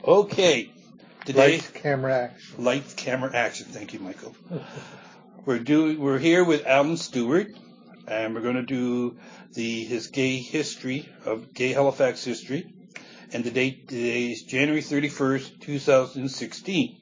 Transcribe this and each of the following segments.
Okay. Today, Lights, camera, action. Lights, camera, action. Thank you, Michael. We're here with Alan Stewart, and we're going to do his gay history of gay Halifax history. And the date today is January 31st, 2016.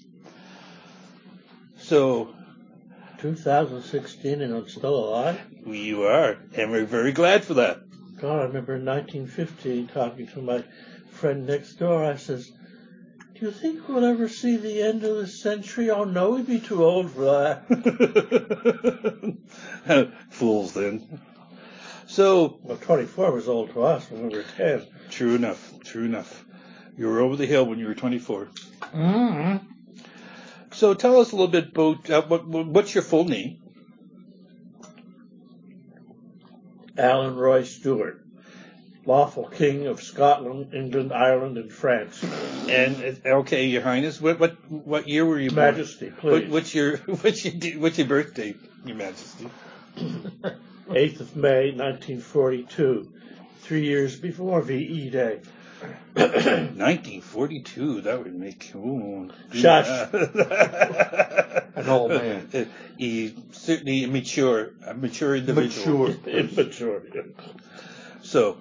So, 2016 and I'm still alive? you are, and we're very glad for that. God, I remember in 1950 talking to my friend next door. I says, do you think we'll ever see the end of the century? Oh, no, we'd be too old for that. Fools, then. So, Well, 24 was old to us when we were 10. True enough. You were over the hill when you were 24. Mm-hmm. So tell us a little bit about what's your full name? Alan Roy Stewart, lawful king of Scotland, England, Ireland, and France. And okay, Your Highness, what year were you born? Majesty, please. What's your birth date, Your Majesty? 8th of May, 1942, 3 years before VE Day. 1942. That would make. Ooh, Shush. An old man. He's certainly a mature individual. Immature. So,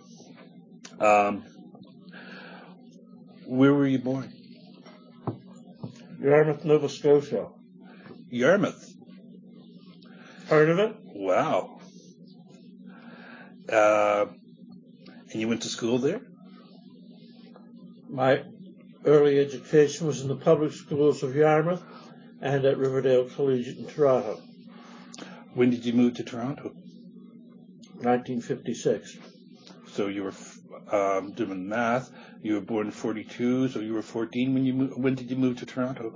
where were you born? Yarmouth, Nova Scotia. Yarmouth. Heard of it? Wow. And you went to school there? My early education was in the public schools of Yarmouth and at Riverdale Collegiate in Toronto. When did you move to Toronto? 1956. So you were doing math. You were born in 42, so you were 14 when you moved. When did you move to Toronto?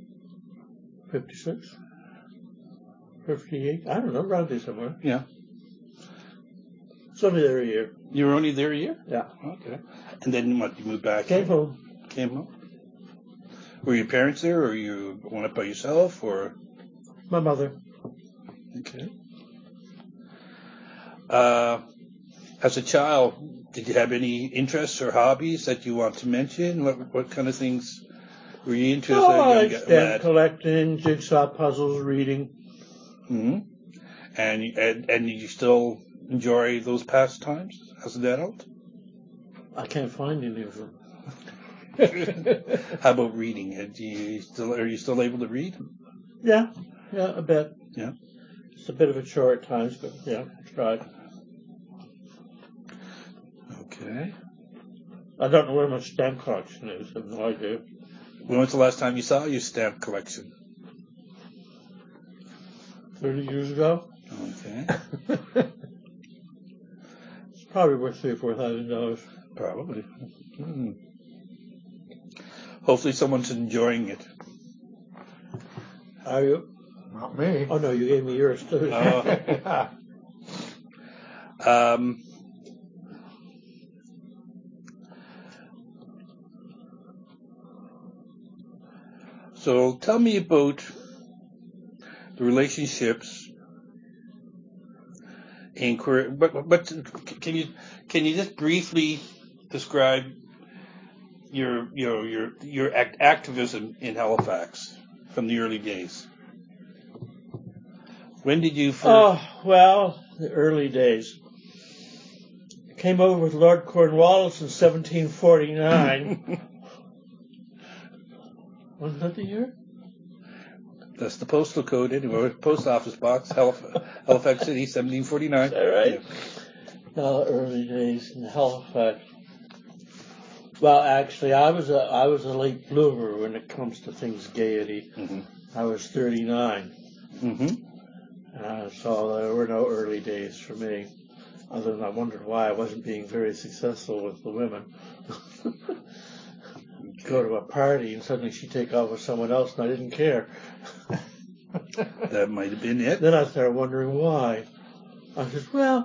56? 58? I don't know, around there somewhere. Yeah. It's only there a year. You were only there a year? Yeah. Okay. And then what, you moved back? Came home. Were your parents there, or you went up by yourself, or? My mother. Okay. As a child, did you have any interests or hobbies that you want to mention? What kind of things were you into as a I young like lad? stamp collecting, jigsaw puzzles, reading. Mm-hmm. And did you still enjoy those pastimes as an adult? I can't find any of them. How about reading? Are you still able to read? Yeah, a bit. Yeah. It's a bit of a chore at times, but yeah, I tried. Okay. I don't know where my stamp collection is. I have no idea. When was the last time you saw your stamp collection? 30 years ago. Okay. It's probably worth $3,000 or $4,000. Probably. Hmm. Hopefully someone's enjoying it. Are you? Not me. Oh, no, you gave me yours, too. So tell me about the relationships in Korea. But can you just briefly describe your activism in Halifax from the early days? When did you first? Oh, well, the early days. I came over with Lord Cornwallis in 1749. Wasn't that the year? That's the postal code anyway. Post office box, Halifax City, 1749. Is that right? Yeah. Early days in Halifax. Well, actually, I was a late bloomer when it comes to things gaiety. Mm-hmm. I was 39. Mm-hmm. So there were no early days for me, other than I wondered why I wasn't being very successful with the women. Go to a party and suddenly she'd take off with someone else and I didn't care. That might have been it. Then I started wondering why. I said,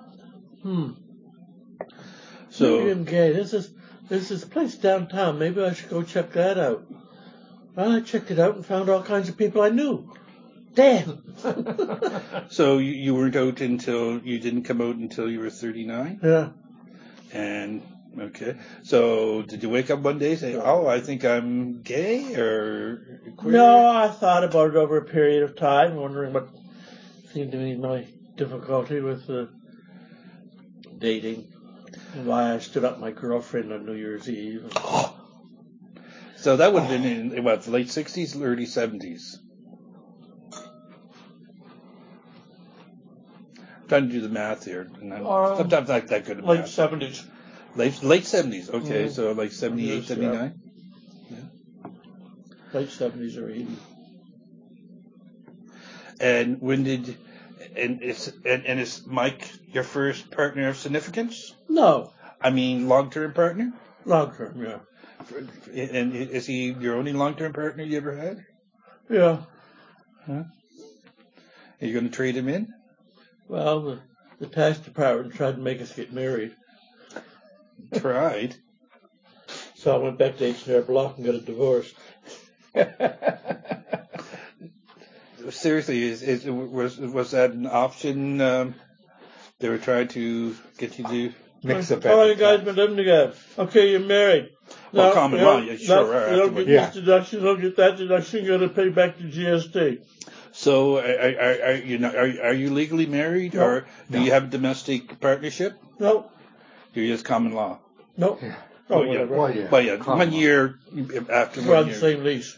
So maybe I'm gay. There's this place downtown. Maybe I should go check that out. Well, I checked it out and found all kinds of people I knew. Damn. So you weren't out you didn't come out until you were 39? Yeah. And Okay. So did you wake up one day and say, "Oh, I think I'm gay or queer"? No, I thought about it over a period of time, wondering what seemed to be my difficulty with dating and why I stood up my girlfriend on New Year's Eve. So that would have been in what, the late 60s, early 70s. I'm trying to do the math here. And I'm sometimes not that good at Late math. 70s. Late 70s. Okay, so like 78, Yes, 79. Late 70s or 80s. And when did is Mike your first partner of significance? No, I mean, long-term partner? long term, yeah. And is he your only long-term partner you ever had? Yeah. Huh? Are you going to trade him in? Well, the tax department tried to make us get married. Tried. So I went back to H&R Block and got a divorce. Seriously, was that an option? They were trying to get you to Mix it How long you back. guys been living together? Okay, you're married. Well, common law, yeah, sure, right, You don't afterwards. get this deduction, you don't get that deduction, you got to pay back the GST. So, are you legally married, No. or do you have a domestic partnership? No, Do you just common law? no. Yeah. Oh, Well, yeah. whatever. Well, yeah. Well, yeah, Common 1 law. year after We're 1 on the year. same lease.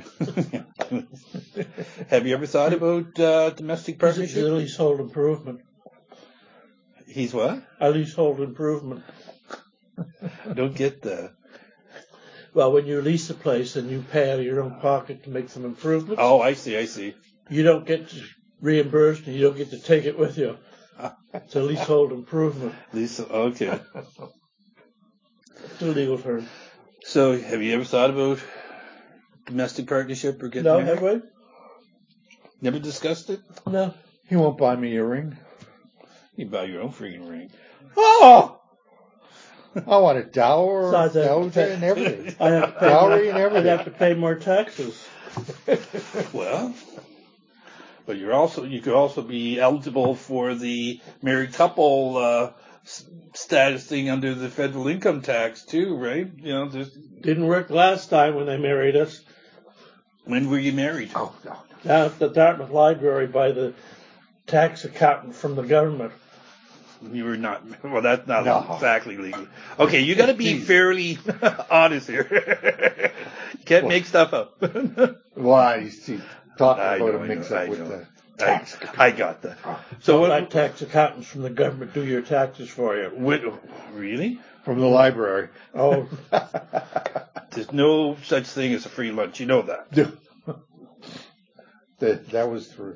Have you ever thought about domestic It's partnership? a leasehold improvement. He's what? A leasehold improvement. I don't get that. Well, when you lease a place and you pay out of your own pocket to make some improvements, Oh, I see. you don't get reimbursed and you don't get to take it with you. It's a leasehold improvement. Lisa, okay. It's a legal term. So, have you ever thought about domestic partnership or getting No, married? have we? Never discussed it? No. He won't buy me a ring. You buy your own freaking ring. Oh! I want a dower, Besides, and everything. I have to pay Dowry and I'd everything. have to pay more taxes. Well, but you could also be eligible for the married couple status thing under the federal income tax too, right? You know, Didn't work last time when they married us. when were you married? Oh, no. Down at the Dartmouth Library by the tax accountant from the government. You were not. Well, that's not No. exactly legal. Okay, you got to be fairly honest here. You can't make stuff up. Well, you see, talking I about know, a mix I up with know. the tax. I got that. So So what? let tax accountants from the government do your taxes for you. Really? From the library. Oh, There's no such thing as a free lunch. You know that. That was through.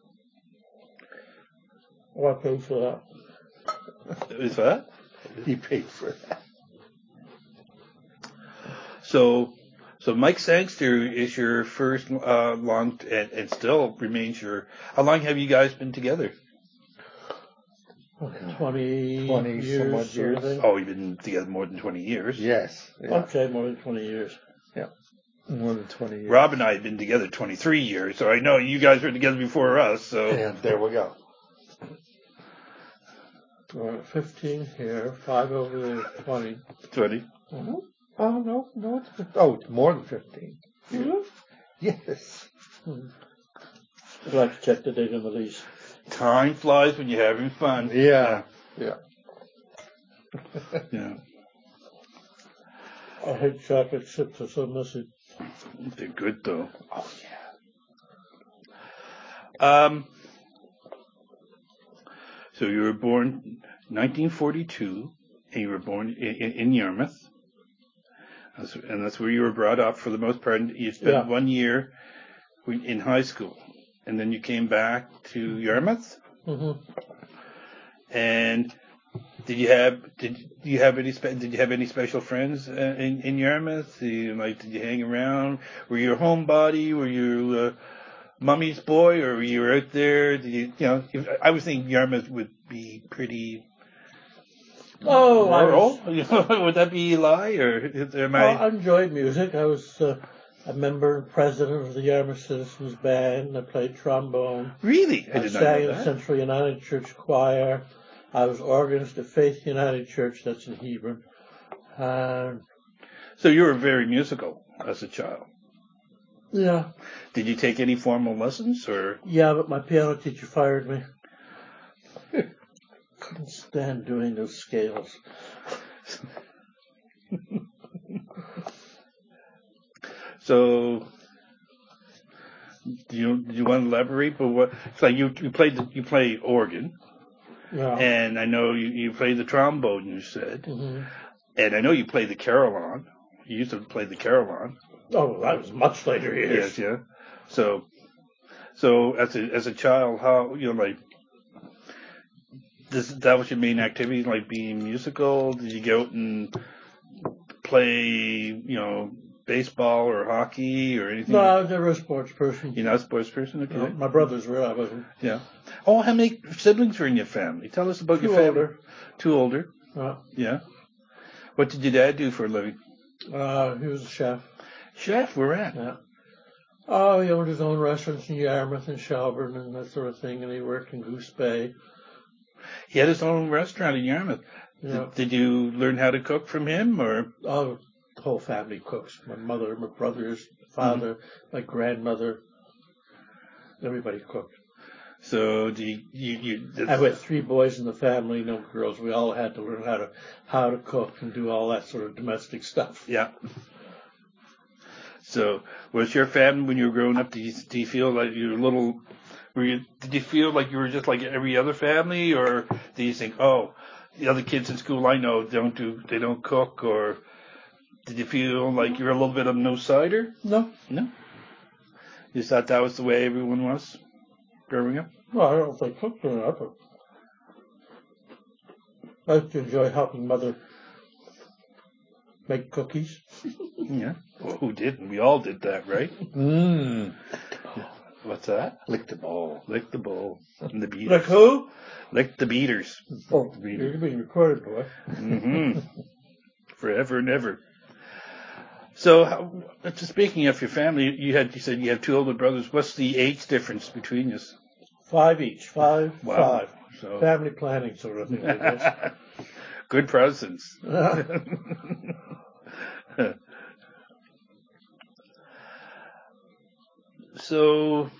I paid for that. Is that? He paid for that. So Mike Sangster is your first long and still remains your. How long have you guys been together? 20 some odd years. years. I think. Oh, you've been together more than 20 years. Yes. Yeah. Okay, more than 20 years. More than 20 years. Rob and I have been together 23 years, so I know you guys were together before us. So And there we go. 15 here, 5 over there, 20. 20. Mm-hmm. Oh, no, it's more than 15. Mm-hmm. Yes. I'd like to check the date on the lease. Time flies when you're having fun. Yeah. Yeah. I hate chocolate chips, they're so messy. They're good though. Oh, So you were born 1942, and you were born in Yarmouth. And that's where you were brought up for the most part. You spent 1 year in high school, and then you came back to Yarmouth. Mm-hmm. And did you have any special friends in Yarmouth? Did you hang around? Were you a homebody? Were you mummy's boy, or were you out there? I would think Yarmouth would be pretty. Oh, rural. Would that be a lie, or am I? I enjoyed music. I was a member and president of the Yarmouth Citizens Band. I played trombone. Really? I I did not sang know in that. Central United Church Choir. I was organist at Faith United Church, that's in Hebron. So you were very musical as a child. Yeah. Did you take any formal lessons, or? Yeah, but my piano teacher fired me. Couldn't stand doing those scales. So, do you want to elaborate? But what? It's like you play organ, Yeah. and I know you play the trombone. You said, Mm-hmm. and I know you play the carillon. You used to play the carillon. Oh, that was much later years. Yes, yeah. So as a child, how like that was your main activity, like being musical? Did you go out and play, baseball or hockey or anything? No, I was never a sports person. You're not a sports person? Okay. No, my brothers were, I wasn't. Yeah. Oh, how many siblings were in your family? Tell us about your family. Older. 2 older. Yeah. Yeah. What did your dad do for a living? He was a chef. Chef, where at? Yeah. Oh, he owned his own restaurants in Yarmouth and Shelburne and that sort of thing, and he worked in Goose Bay. He had his own restaurant in Yarmouth. Yeah. Did you learn how to cook from him, or? Oh, the whole family cooks. My mother, my brothers, father, my grandmother. Everybody cooked. So I had 3 boys in the family, no girls. We all had to learn how to cook and do all that sort of domestic stuff. Yeah. So, was your family, when you were growing up, did you feel like you were a little? Did you feel like you were just like every other family, or do you think, oh, the other kids in school I know they don't cook, or did you feel like you were a little bit of an outsider? No. You just thought that was the way everyone was growing up? Well, I don't think cook growing up. I used to enjoy helping Mother make cookies. Yeah. Well, who didn't? We all did that, right? What's that? Lick the ball. Lick the bowl. And the beaters. Like who? Lick the beaters. Oh, you're being recorded, boy. Mm-hmm. Forever and ever. So, speaking of your family, you said you have 2 older brothers. What's the age difference between you? 5 each. 5, Wow. 5. So. Family planning sort of thing, I guess. Good presents. So,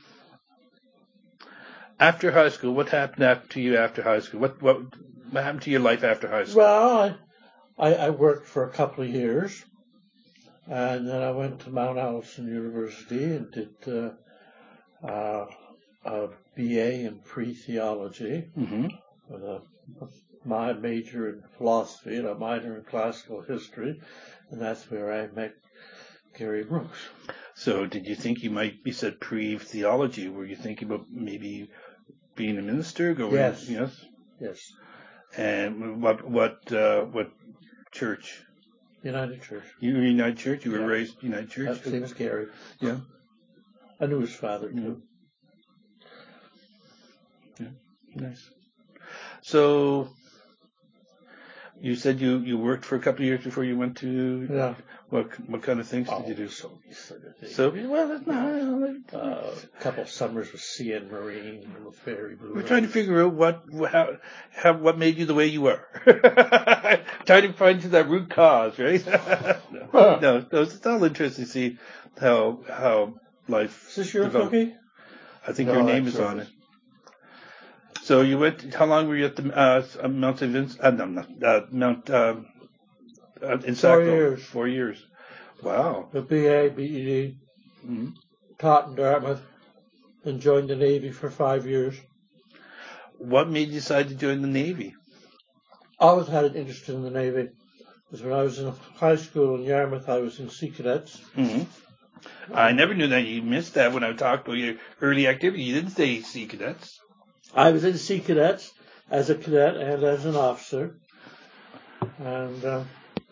after high school, what happened to you after high school? What happened to your life after high school? Well, I worked for a couple of years, and then I went to Mount Allison University and did a BA in pre-theology with my major in philosophy and a minor in classical history, and that's where I met Gary Brooks. So did you think you said pre-theology, were you thinking about maybe being a minister? Yes. Yes. And what church? United Church. You were United Church? You were raised United Church? Same as Gary. Yeah. I knew his father, too. Yeah. Nice. So, you said you worked for a couple of years before you went to... Yeah. What kind of things did you do? So many sort of things. So, well, that's not... A couple of summers with CN Marine and the Ferry Blue. We're trying to figure out what made you the way you are. Trying to find that root cause, right? No, it's all interesting to see how life. Is this your developed. cookie? I think your name is on it. So you went. How long were you at the Mount St. Vincent? Mount in Sackville? 4 years. 4 years. Wow. The BA, BED, taught in Dartmouth, and joined the Navy for 5 years. What made you decide to join the Navy? I always had an interest in the Navy. Because when I was in high school in Yarmouth, I was in Sea Cadets. I never knew that. You missed that when I talked about your early activity. You didn't say Sea Cadets. I was in Sea Cadets as a cadet and as an officer. And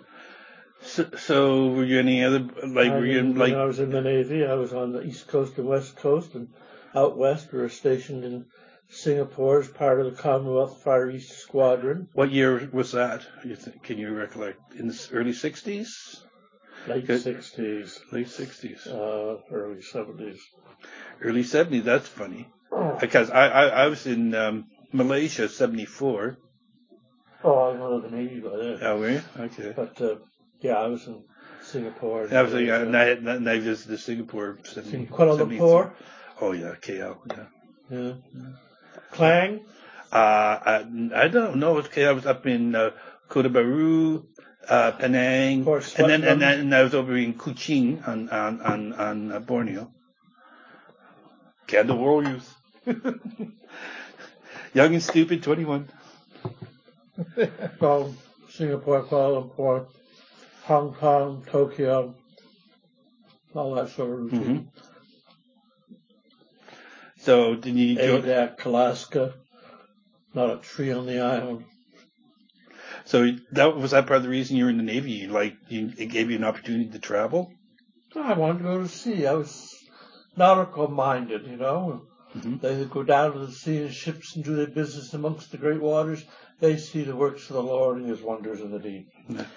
so were you any other were you in when I was in the Navy, I was on the East Coast and West Coast, and out west we were stationed in Singapore as part of the Commonwealth Far East Squadron. What year was that? Can you recollect? In the early 60s? Late 60s. Late 60s. Early 70s. Early 70s. That's funny. Because I was in Malaysia 74. Oh, I know the Navy by then. Oh, were you? Okay. But, I was in Singapore. I was like, and I visited Singapore. In Kuala Lumpur? Oh, yeah, KL, yeah. Yeah. Klang? I don't know. Okay, I was up in Kota Baru, Penang, and then I was over in Kuching on Borneo. Candle World Youth. Young and stupid, 21. Well, Singapore, Kuala Lumpur, Hong Kong, Tokyo, all that sort of routine. Mm-hmm. So, did you enjoy Adak, Alaska, not a tree on the island. So was that part of the reason you were in the Navy? It gave you an opportunity to travel? I wanted to go to sea. I was nautical minded, you know. Mm-hmm. They go down to the sea in ships and do their business amongst the great waters. They see the works of the Lord and His wonders in the deep.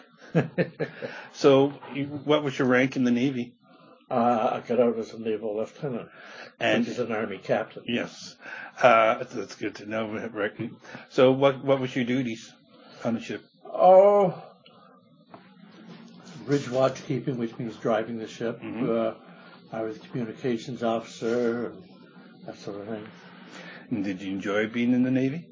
So, what was your rank in the Navy? I got out as a naval lieutenant, which is an army captain. Yes, that's good to know. So, what was your duties on the ship? Oh, bridge watch keeping, which means driving the ship. Mm-hmm. I was a communications officer and that sort of thing. And did you enjoy being in the Navy?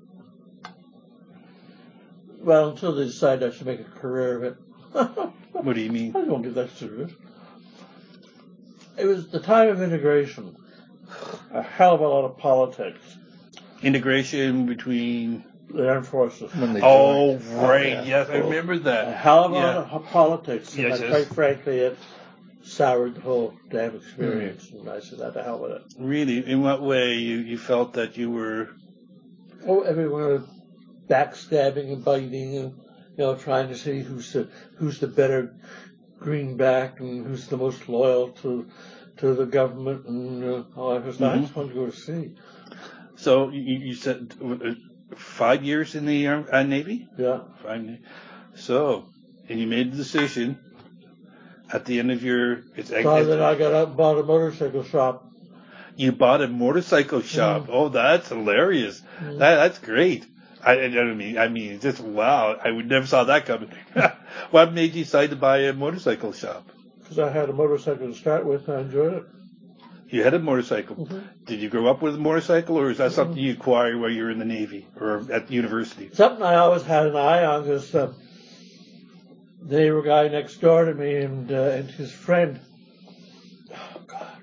Well, until they decided I should make a career of it. What do you mean? I don't get that serious. It was the time of integration. A hell of a lot of politics. Integration between the armed forces. Oh, right. Yes, I remember that. A hell of a lot of politics. Yes, and quite frankly, it soured the whole damn experience. And I said, "What the hell with it." Really? In what way you felt that you were? Oh, everyone was backstabbing and biting and trying to see who's the better greenback and who's the most loyal to the government and all that. I just wanted to go to sea. So you said 5 years in the Navy? Yeah. 5. So, and you made the decision at the end of your... So then I got up and bought a motorcycle shop. You bought a motorcycle shop? Oh, that's hilarious. That's great. I mean, just wow. I would never saw that coming. What made you decide to buy a motorcycle shop? Because I had a motorcycle to start with and I enjoyed it. You had a motorcycle. Mm-hmm. Did you grow up with a motorcycle, or is that something you acquired while you were in the Navy or at university? Something I always had an eye on, because the neighbor guy next door to me and his friend. Oh God,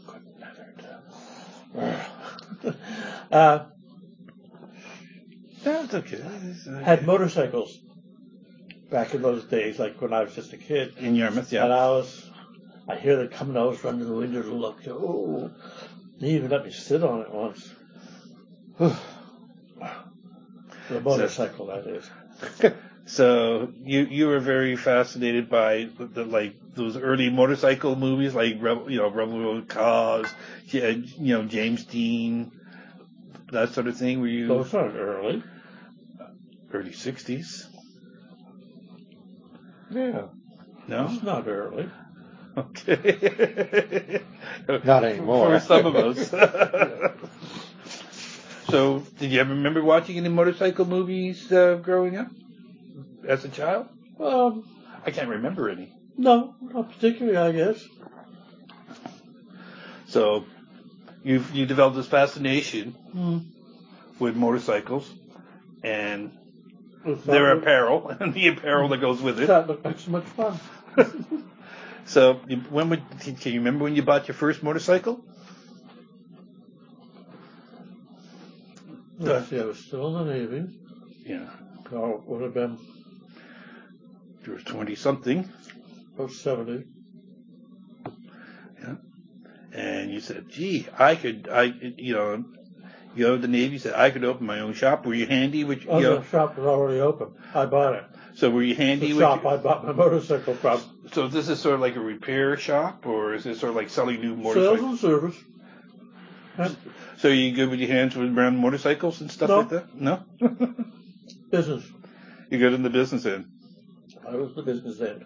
never. That's okay. Had motorcycles back in those days, like when I was just a kid. In Yarmouth, yeah. And I hear them coming out from the window to look. Oh, they even let me sit on it once. The motorcycle, that is. So you were very fascinated by those early motorcycle movies, like Rebel Cause, James Dean, that sort of thing. Were you? Those aren't early. Early 60s. Yeah. No, it's not early. Okay. Not anymore. For some of us. So, did you ever remember watching any motorcycle movies growing up as a child? I can't remember any. No, not particularly, I guess. So, you developed this fascination with motorcycles and their apparel and the apparel that goes with it. That looked like so much fun. So, can you remember when you bought your first motorcycle? Actually, I was still in the Navy. Yeah. So it would have been... You were 20-something. About 70. Yeah. And you said, gee, you go to the Navy, said, I could open my own shop. Were you handy with... The shop was already open. I bought it. So were you handy with... The shop I bought my motorcycle from. So this is sort of like a repair shop, or is it sort of like selling new motorcycles? Sales and service. Yep. So you good with your hands around motorcycles and stuff like that? No? Business. You're good in the business end? I was the business end.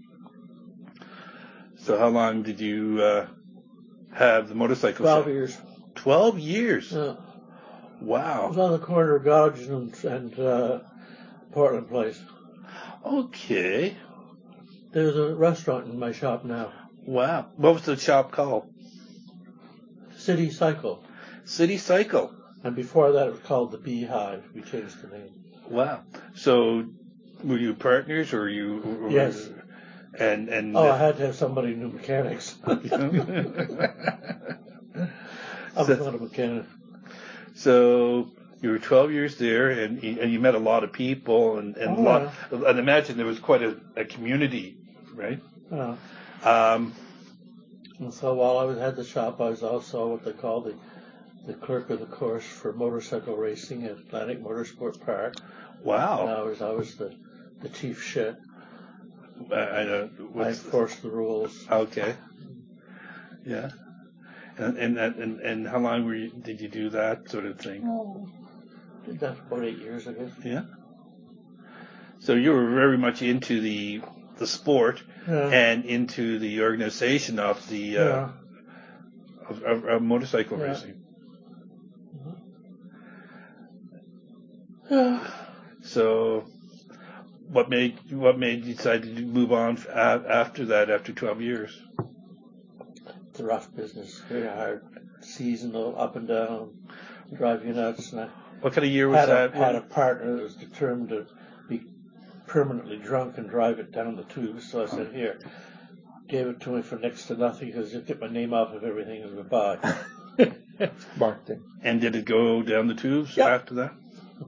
So how long did you have the motorcycle 12 shop? years. 12 years? Yeah. Wow. I was on the corner of Dodge and Portland Place. Okay. There's a restaurant in my shop now. Wow. What was the shop called? City Cycle. City Cycle. And before that, it was called the Beehive. We changed the name. Wow. So, were you partners, or you? Or, Yes. And I had to have somebody who knew mechanics. I was not a mechanic. So you were 12 years there, and you met a lot of people, and I'd imagine there was quite a community, right? Yeah. And so while I had the shop, I was also what they call the clerk of the course for motorcycle racing at Atlantic Motorsport Park. Wow. And I was the chief shit. I enforced the rules. Okay. Yeah. And how long did you do that sort of thing? Did that for about 8 years, I guess. Yeah. So you were very much into the sport and into the organization of the of motorcycle racing. Yeah. So, what made you decide to move on after that? After 12 years. It's a rough business, very hard, seasonal, up and down, drive you nuts. And what kind of year was that? Had a partner that was determined to be permanently drunk and drive it down the tubes. So I said, here, gave it to me for next to nothing because you'll get my name off of everything and goodbye. Marketing. And did it go down the tubes after that?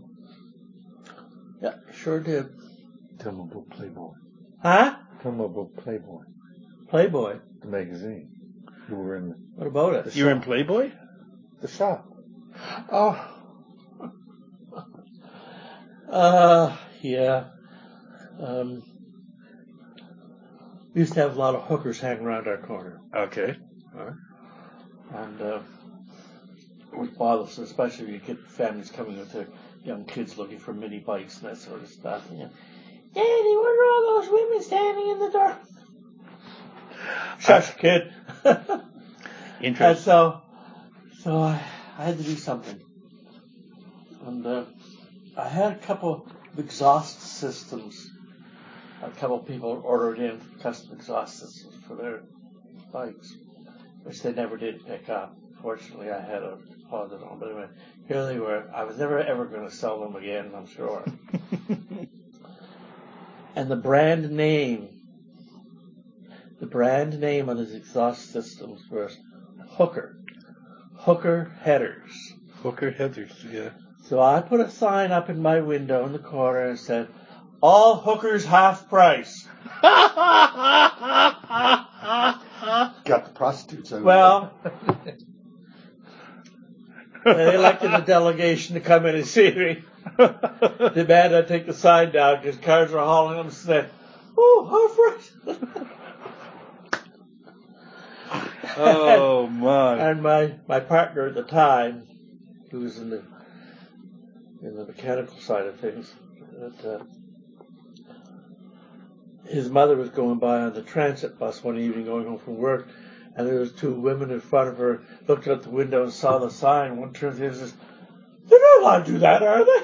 Yeah, sure did. Tell me about Playboy. Huh? Tell me about Playboy. Playboy? The magazine. You were in. What about it? You were in Playboy? The shop. Oh. Yeah. We used to have a lot of hookers hanging around our corner. Okay. And it would bother us, especially when you get families coming with their young kids looking for mini bikes and that sort of stuff. You know, Daddy, what are all those women standing in the door? Shush, kid. Interesting. And so I had to do something. And I had a couple of exhaust systems. A couple of people ordered in custom exhaust systems for their bikes, which they never did pick up. Fortunately, I had a deposit on. But anyway, here they were. I was never ever going to sell them again, I'm sure. And the brand name on these exhaust systems was Hooker Headers. Hooker Headers, yeah. So I put a sign up in my window in the corner and said, all hookers half price. Got the prostitutes out. Well, they elected a delegation to come in and see me. Demanded I take the sign down because cars were hauling them and said, oh, half price. Oh, my. And my partner at the time, who was in the mechanical side of things, his mother was going by on the transit bus one evening going home from work, and there was two women in front of her, looked out the window and saw the sign. One turns to the other and says, they're not allowed to do that, are they?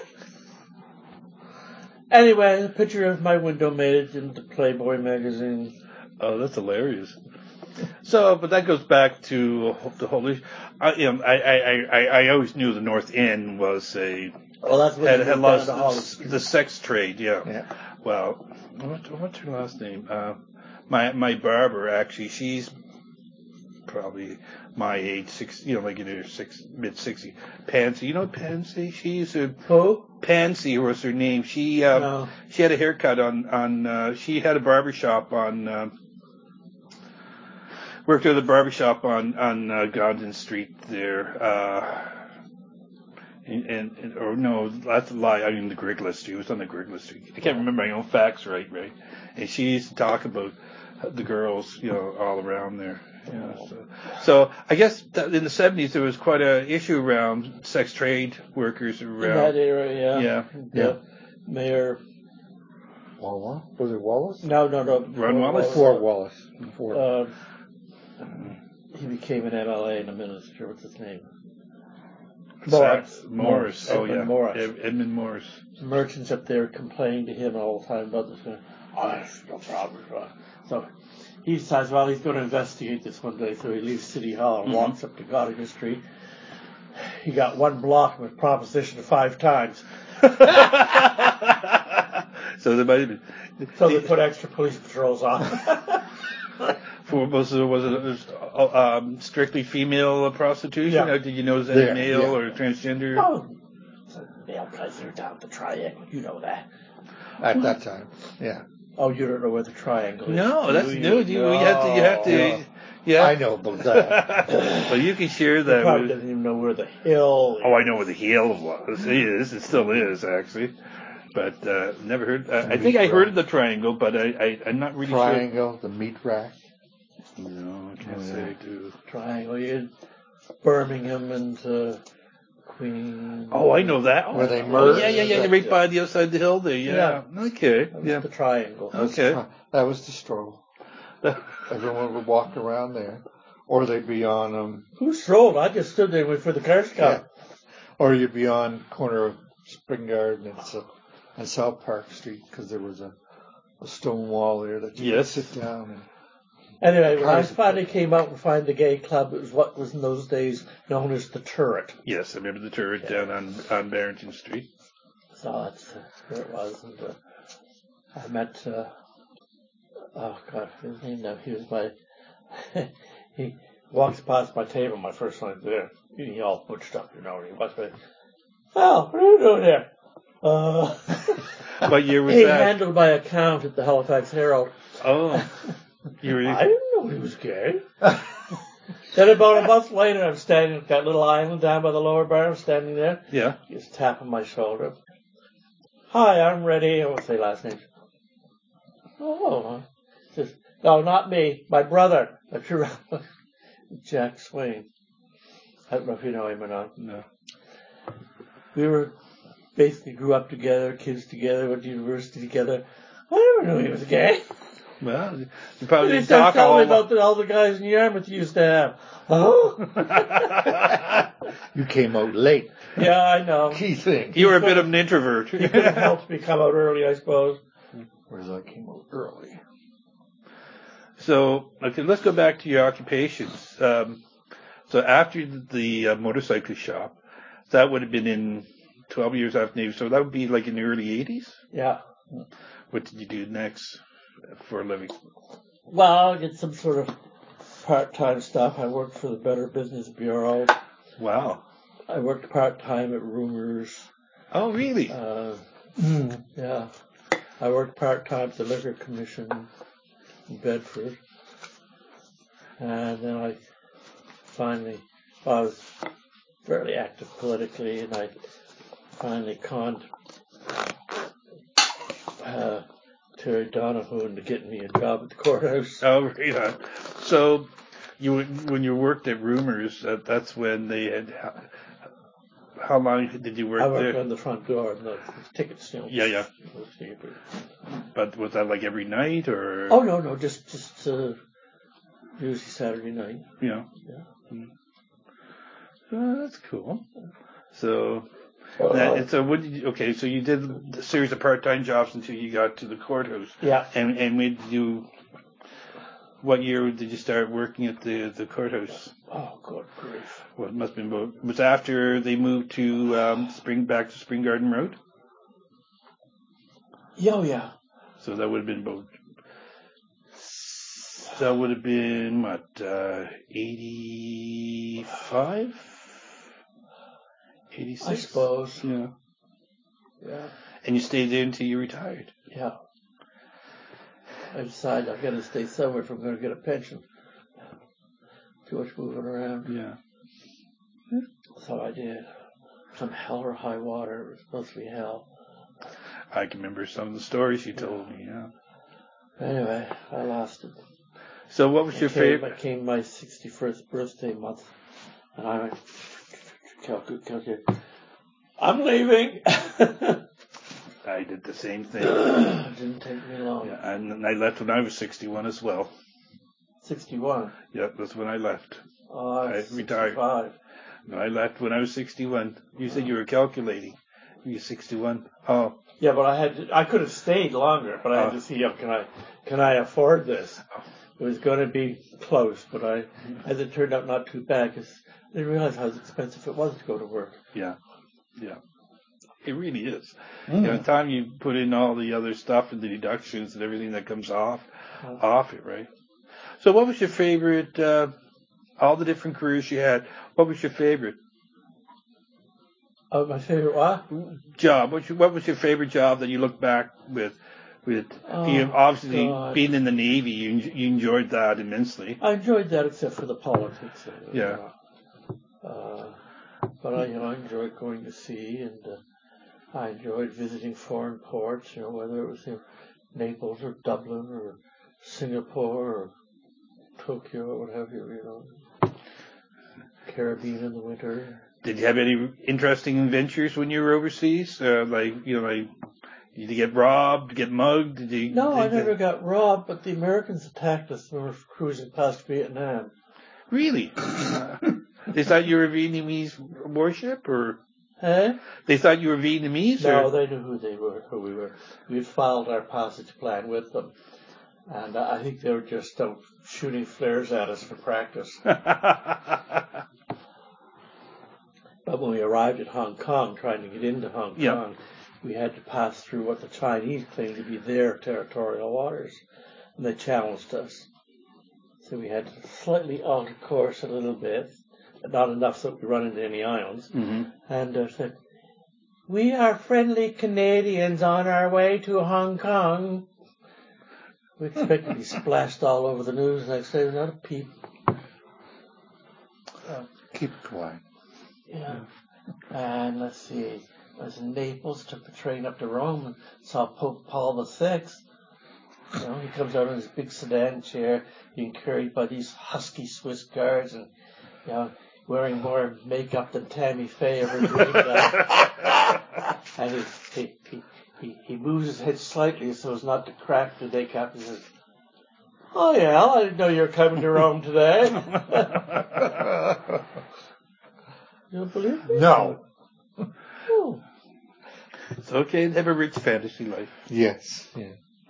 Anyway, the picture of my window made it into Playboy magazine. Oh, that's hilarious. So, but that goes back to the whole issue. I always knew the North End was that's what had a lot of the sex trade, yeah. Well, what's her last name? My barber, actually, she's probably my age, like in her mid-60s. Pansy, you know Pansy? She's a Who? Pansy was her name. She had a haircut on she had a barbershop on. Worked at the barbershop on Gondon Street there, or no, that's a lie. I mean the Griggla Street. It was on the Griggla Street. I can't remember my own facts right. And she used to talk about the girls, all around there. So I guess that in the 70s there was quite a issue around sex trade workers around. In that area, yeah. Mayor. Wallace? Was it Wallace? No. Ron Wallace? Before Wallace. Before. He became an MLA and a minister. What's his name? Morris. Oh, Edmund yeah. Morris. Edmund Morris. Merchants up there complaining to him all the time about this. No problem. So he decides, well, he's going to investigate this one day. So he leaves City Hall and walks up to Gottingen Street. He got one block with proposition 5 times. So they might have been. So they put extra police patrols on. Was it strictly female prostitution? Yeah. Or did you notice any male or transgender? Oh, male guys that are down at the Triangle. You know that. At that time, yeah. Oh, you don't know where the Triangle is? No, that's new. You have to. Yeah. I know about that. Well, you can share He that. probably doesn't even know where the hill is. Oh, I know where the hill was. It still is, actually. But never heard. I think I heard of the Triangle, but I'm not really Triangle, the meat rack. sure. No, I can't say I do. Triangle. You had Birmingham and Queen. Oh, I know that. Where they Oh, merged. yeah, right by the other side of the hill there. Yeah. Okay. That was Yeah. the Triangle. Okay. That was the stroll. Everyone would walk around there. Or they'd be on, Who strolled? I just stood there for the cars to come. or you'd be on corner of Spring Garden and South Park Street, because there was a stone wall there that you could sit down. Anyway, when I finally came out and found the gay club, it was what was in those days known as the Turret. Yes, I remember the turret down on Barrington Street. So that's where it was. And I met, oh God, his name now, he was he walks past my table my first time there. He all butched up, and he walks by. Well, what are you doing here? What year was he that? handled my account at the Halifax Herald. Oh. I didn't know he was gay. Then about a month later, I'm standing at that little island down by the lower bar. I'm standing there. Yeah. He's tapping my shoulder. Hi, I'm ready. I won't say last name. Oh. He says, no, not me. My brother. Jack Swain. I don't know if you know him or not. No. We basically grew up together, kids together, went to university together. I never knew he was gay. Well, you probably He didn't started talk telling me all. about all the guys in Yarmouth used to have. Oh? You came out late. Yeah, I know. Key thing. You were a bit of an introvert. He could have helped me come out early, I suppose. Whereas I came out early. So, okay, let's go back to your occupations. So after the motorcycle shop, that would have been in 12 years after Navy. So that would be like in the early 80s? Yeah. What did you do next for a living? Well, I did some sort of part-time stuff. I worked for the Better Business Bureau. Wow. I worked part-time at Rumors. Oh, really? Yeah. I worked part-time at the Liquor Commission in Bedford. And then I was fairly active politically, and I finally conned Terry Donohue into getting me a job at the courthouse. Oh, right on. So, when you worked at Rumors, that's when they had. How long did you work there? I worked on the front door and the ticket sales. Yeah. But was that like every night or? Oh no, just usually Saturday night. Yeah. Oh, that's cool. So. So what did you, okay, so you did a series of part-time jobs until you got to the courthouse. Yeah. And when did what year did you start working at the courthouse? Oh, good grief. Well, it must have been about, was after they moved to back to Spring Garden Road? Yeah. So that would have been what, 85? 86? I suppose. Yeah. Yeah. And you stayed there until you retired? Yeah. I decided I've got to stay somewhere if I'm going to get a pension. Too much moving around. Yeah. So I did. Some hell or high water. It was supposed to be hell. I can remember some of the stories you told me, yeah. Anyway, I lost it. So what was your favorite? It came my 61st birthday month, and I went, calculate. I'm leaving. I did the same thing. It didn't take me long. Yeah, and I left when I was 61 as well. 61? Yeah, that's when I left. Oh, I was 65. No, I left when I was 61. You said you were calculating. You were 61. Oh. Yeah, but I could have stayed longer, but I had to see, can I afford this? It was going to be close, but as it turned out, not too bad, because I didn't realize how expensive it was to go to work. Yeah. It really is. Mm. You know, the time you put in all the other stuff and the deductions and everything that comes off it, right? So what was your favorite, all the different careers you had, what was your favorite? Oh, my favorite what? Job. What was your favorite job that you look back with obviously being in the Navy, you enjoyed that immensely. I enjoyed that except for the politics. Yeah. But I enjoyed going to sea, and I enjoyed visiting foreign ports, whether it was Naples or Dublin or Singapore or Tokyo or what have you, Caribbean in the winter. Did you have any interesting adventures when you were overseas? Did you get robbed, get mugged? No, I never got robbed, but the Americans attacked us when we were cruising past Vietnam. Really? They thought you were a Vietnamese warship, or? Huh? They thought you were Vietnamese? No, or? they knew who we were. We had filed our passage plan with them, and I think they were just shooting flares at us for practice. But when we arrived at Hong Kong, trying to get into Hong Kong, we had to pass through what the Chinese claimed to be their territorial waters, and they challenged us. So we had to slightly alter course a little bit, but not enough so that we run into any islands, and said, "We are friendly Canadians on our way to Hong Kong." We expected to be splashed all over the news the next day, not a peep. Keep quiet. Yeah. And let's see, I was in Naples, took the train up to Rome and saw Pope Paul VI. He comes out in his big sedan chair, being carried by these husky Swiss guards, and wearing more makeup than Tammy Faye ever dreamed of. And he moves his head slightly so as not to crack the day cap, and says, "Oh yeah, I didn't know you were coming to Rome today." You don't believe me? No. Oh. It's okay to have a rich fantasy life. Yes. Yeah.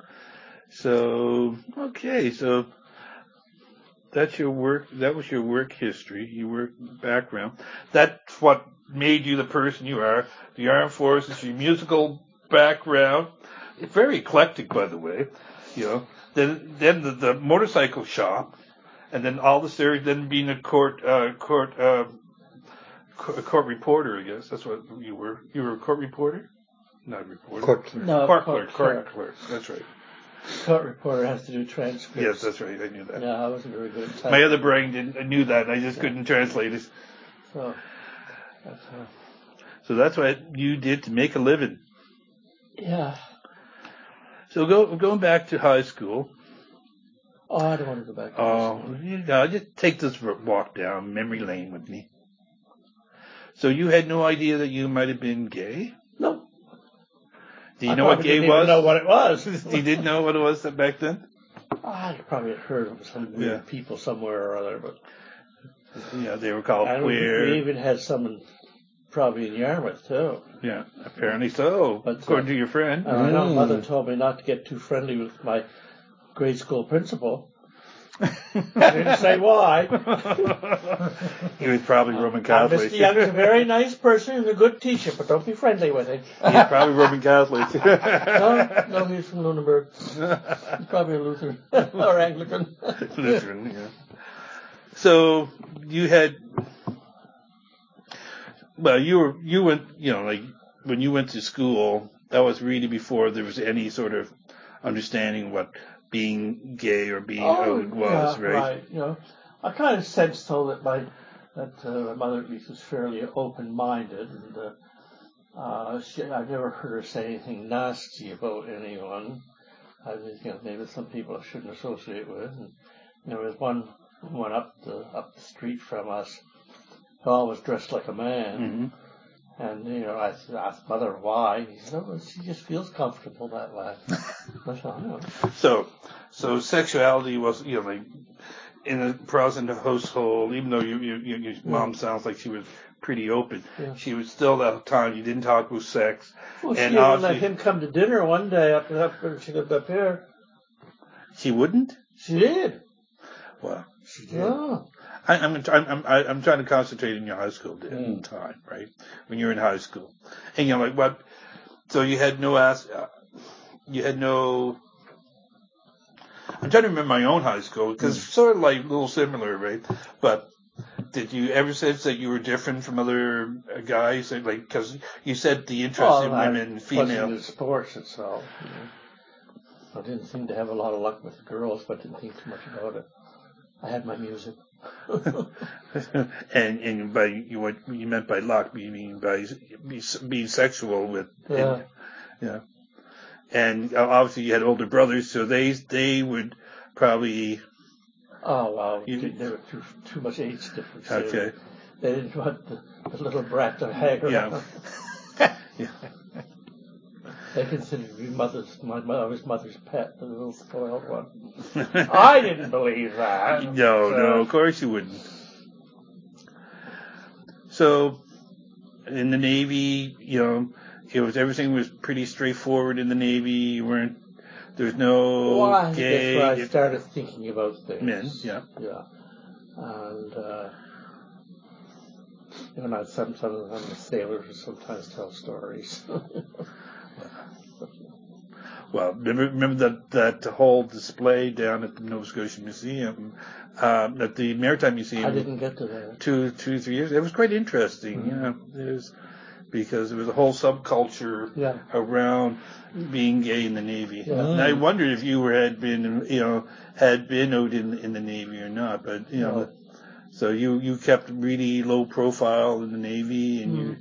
So that's your work. That was your work history, your work background. That's what made you the person you are. The armed forces, your musical background. It's very eclectic, by the way. Then the motorcycle shop, and then all the series. Then being a court reporter, I guess. That's what you were. You were a court reporter? Not a reporter. Court clerk. No, court clerk. That's right. Court reporter has to do transcripts. Yes, that's right. I knew that. No, I wasn't very good at typing. My other brain knew that, and I just couldn't translate it. So that's what you did to make a living. Yeah. So going back to high school. Oh, I don't want to go back to high school. Just take this walk down memory lane with me. So you had no idea that you might have been gay? No. Do you know what gay was? I didn't even know what it was. You didn't know what it was back then? I probably had heard of some weird people somewhere or other, but they were called queer. We even had someone probably in Yarmouth too. Yeah, apparently so. But, according to your friend. I know Mother told me not to get too friendly with my grade school principal. I didn't say why. He was probably Roman Catholic. Mr. Young's a very nice person and a good teacher, but don't be friendly with him. He's probably Roman Catholic. No, he's from Lunenburg. He's probably a Lutheran or Anglican. Lutheran, yeah. So you had, you went, when you went to school, that was really before there was any sort of understanding what being gay or being how it was, right? Right. I kind of sensed though that my mother at least was fairly open-minded, and I've never heard her say anything nasty about anyone. I think maybe some people I shouldn't associate with. And there was one up the street from us who always dressed like a man. Mm-hmm. And, I asked Mother why. He said, she just feels comfortable that way. I thought, So sexuality was, in a Protestant household, even though your mom sounds like she was pretty open, she was still at the time you didn't talk about sex. Well, she and even let him come to dinner one day up when she lived up here. She wouldn't? She did. Well, she did. Oh. I'm trying to concentrate in your high school time, right? When you're in high school, and you're like, what? So you had no I'm trying to remember my own high school because it's sort of like a little similar, right? But did you ever sense that you were different from other guys? Like, because you said the interest in women and female. Wasn't in sports itself. You know. I didn't seem to have a lot of luck with girls, but didn't think too much about it. I had my music. and by what you meant by luck, you mean by being sexual with. Yeah. And obviously you had older brothers, so they would probably. Oh well, there were too much age difference. Okay. They didn't want the little brat to hang around. Yeah. They considered me I was mother's pet, the little spoiled one. I didn't believe that. No, of course you wouldn't. So, in the Navy, everything was pretty straightforward in the Navy. There's no gay. That's where I started thinking about things. Men, yeah. And sometimes the sailors would sometimes tell stories. Well, remember that whole display down at the Nova Scotia Museum, at the Maritime Museum. I didn't get to that. 3 years. It was quite interesting. Because there was a whole subculture around being gay in the Navy. Yeah. And I wondered if you had been out in the Navy or not. But so you kept really low profile in the Navy, and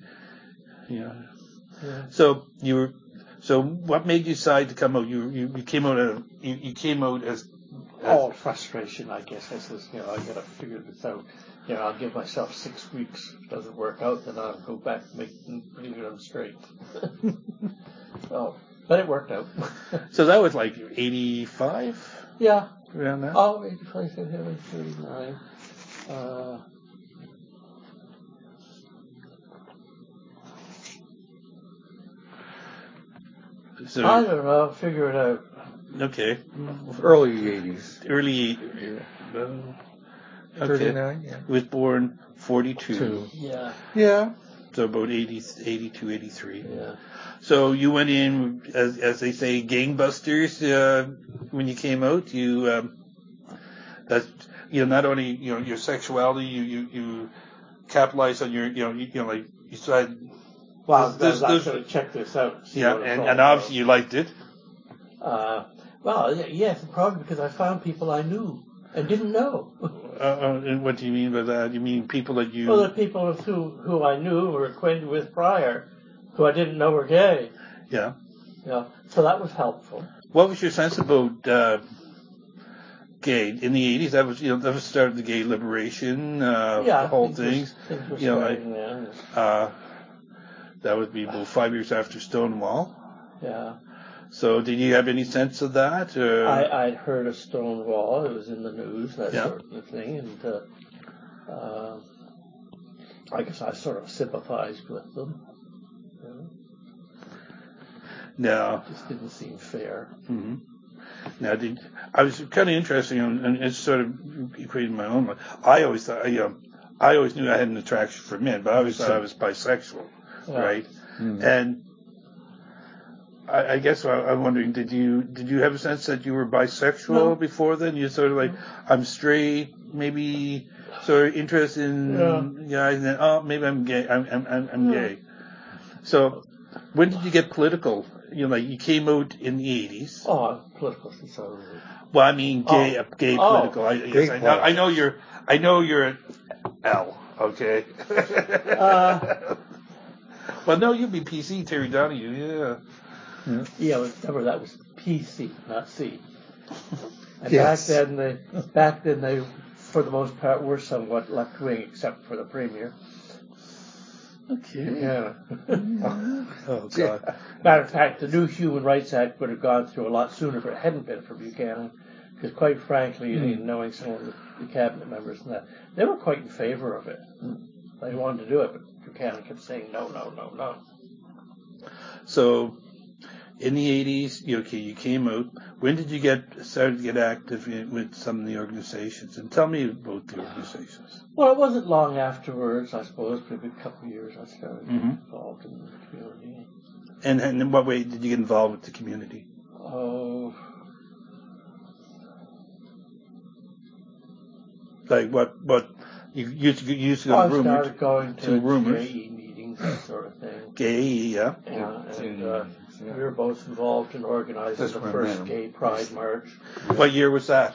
So you were. So what made you decide to come out? You came out as frustration, I guess. I says, I got to figure this out. I'll give myself 6 weeks. If it doesn't work out, then I'll go back and believe it I'm straight. But it worked out. So that was like 85? Yeah. Around that? 85, 39. So, I don't know. Figure it out. Okay. Early 80s. Early. Okay. 39, yeah. He was born 42. Yeah. Yeah. So about 82, 83. Yeah. So you went in, as they say, gangbusters, when you came out. You, not only, your sexuality, you capitalized on your, like, you said. Well, I was actually check this out. And obviously you liked it. Yes, probably because I found people I knew and didn't know. And what do you mean by that? You mean people that you... Well, the people who I knew or acquainted with prior, who I didn't know were gay. Yeah. Yeah. So that was helpful. What was your sense about gay in the 80s? That was the start of the gay liberation, the whole thing. Things were starting then. That would be about 5 years after Stonewall. Yeah. So did you have any sense of that? I'd heard of Stonewall. It was in the news, that sort of thing. And I guess I sort of sympathized with them. No. It just didn't seem fair. Mm-hmm. Now, I was kind of interested, and it's sort of equated my own life. I always thought, I always knew I had an attraction for men, but I always thought I was bisexual, right? Mm-hmm. And I guess I'm wondering, did you have a sense that you were bisexual before then? You sort of like, I'm straight, maybe sort of interested in guys, and then maybe I'm gay. I'm gay. So, when did you get political? You came out in the 80s. Oh, political since I was. Well, I mean, gay political. I know you're an L. Okay. Well, no, you'd be PC, Terry Donahue. Yeah. Yeah, remember that was PC, not C. And yes. back then they, for the most part, were somewhat left wing, except for the premier. Okay. Yeah. Oh God. Matter of fact, the new Human Rights Act would have gone through a lot sooner if it hadn't been for Buchanan, Because quite frankly, knowing some of the cabinet members and that, they were quite in favor of it. They wanted to do it, but Buchanan kept saying no, no, no, no. So, in the 80s, you came out. When did you started to get active with some of the organizations? And tell me about the organizations. Well, it wasn't long afterwards, I suppose, maybe a couple of years, I started getting involved in the community. And in what way did you get involved with the community? Oh. Like what you used to go to rumors. I started going to rumors. GAE meetings, that sort of thing. GAE, yeah. And we were both involved in organizing the first Gay Pride March. What year was that?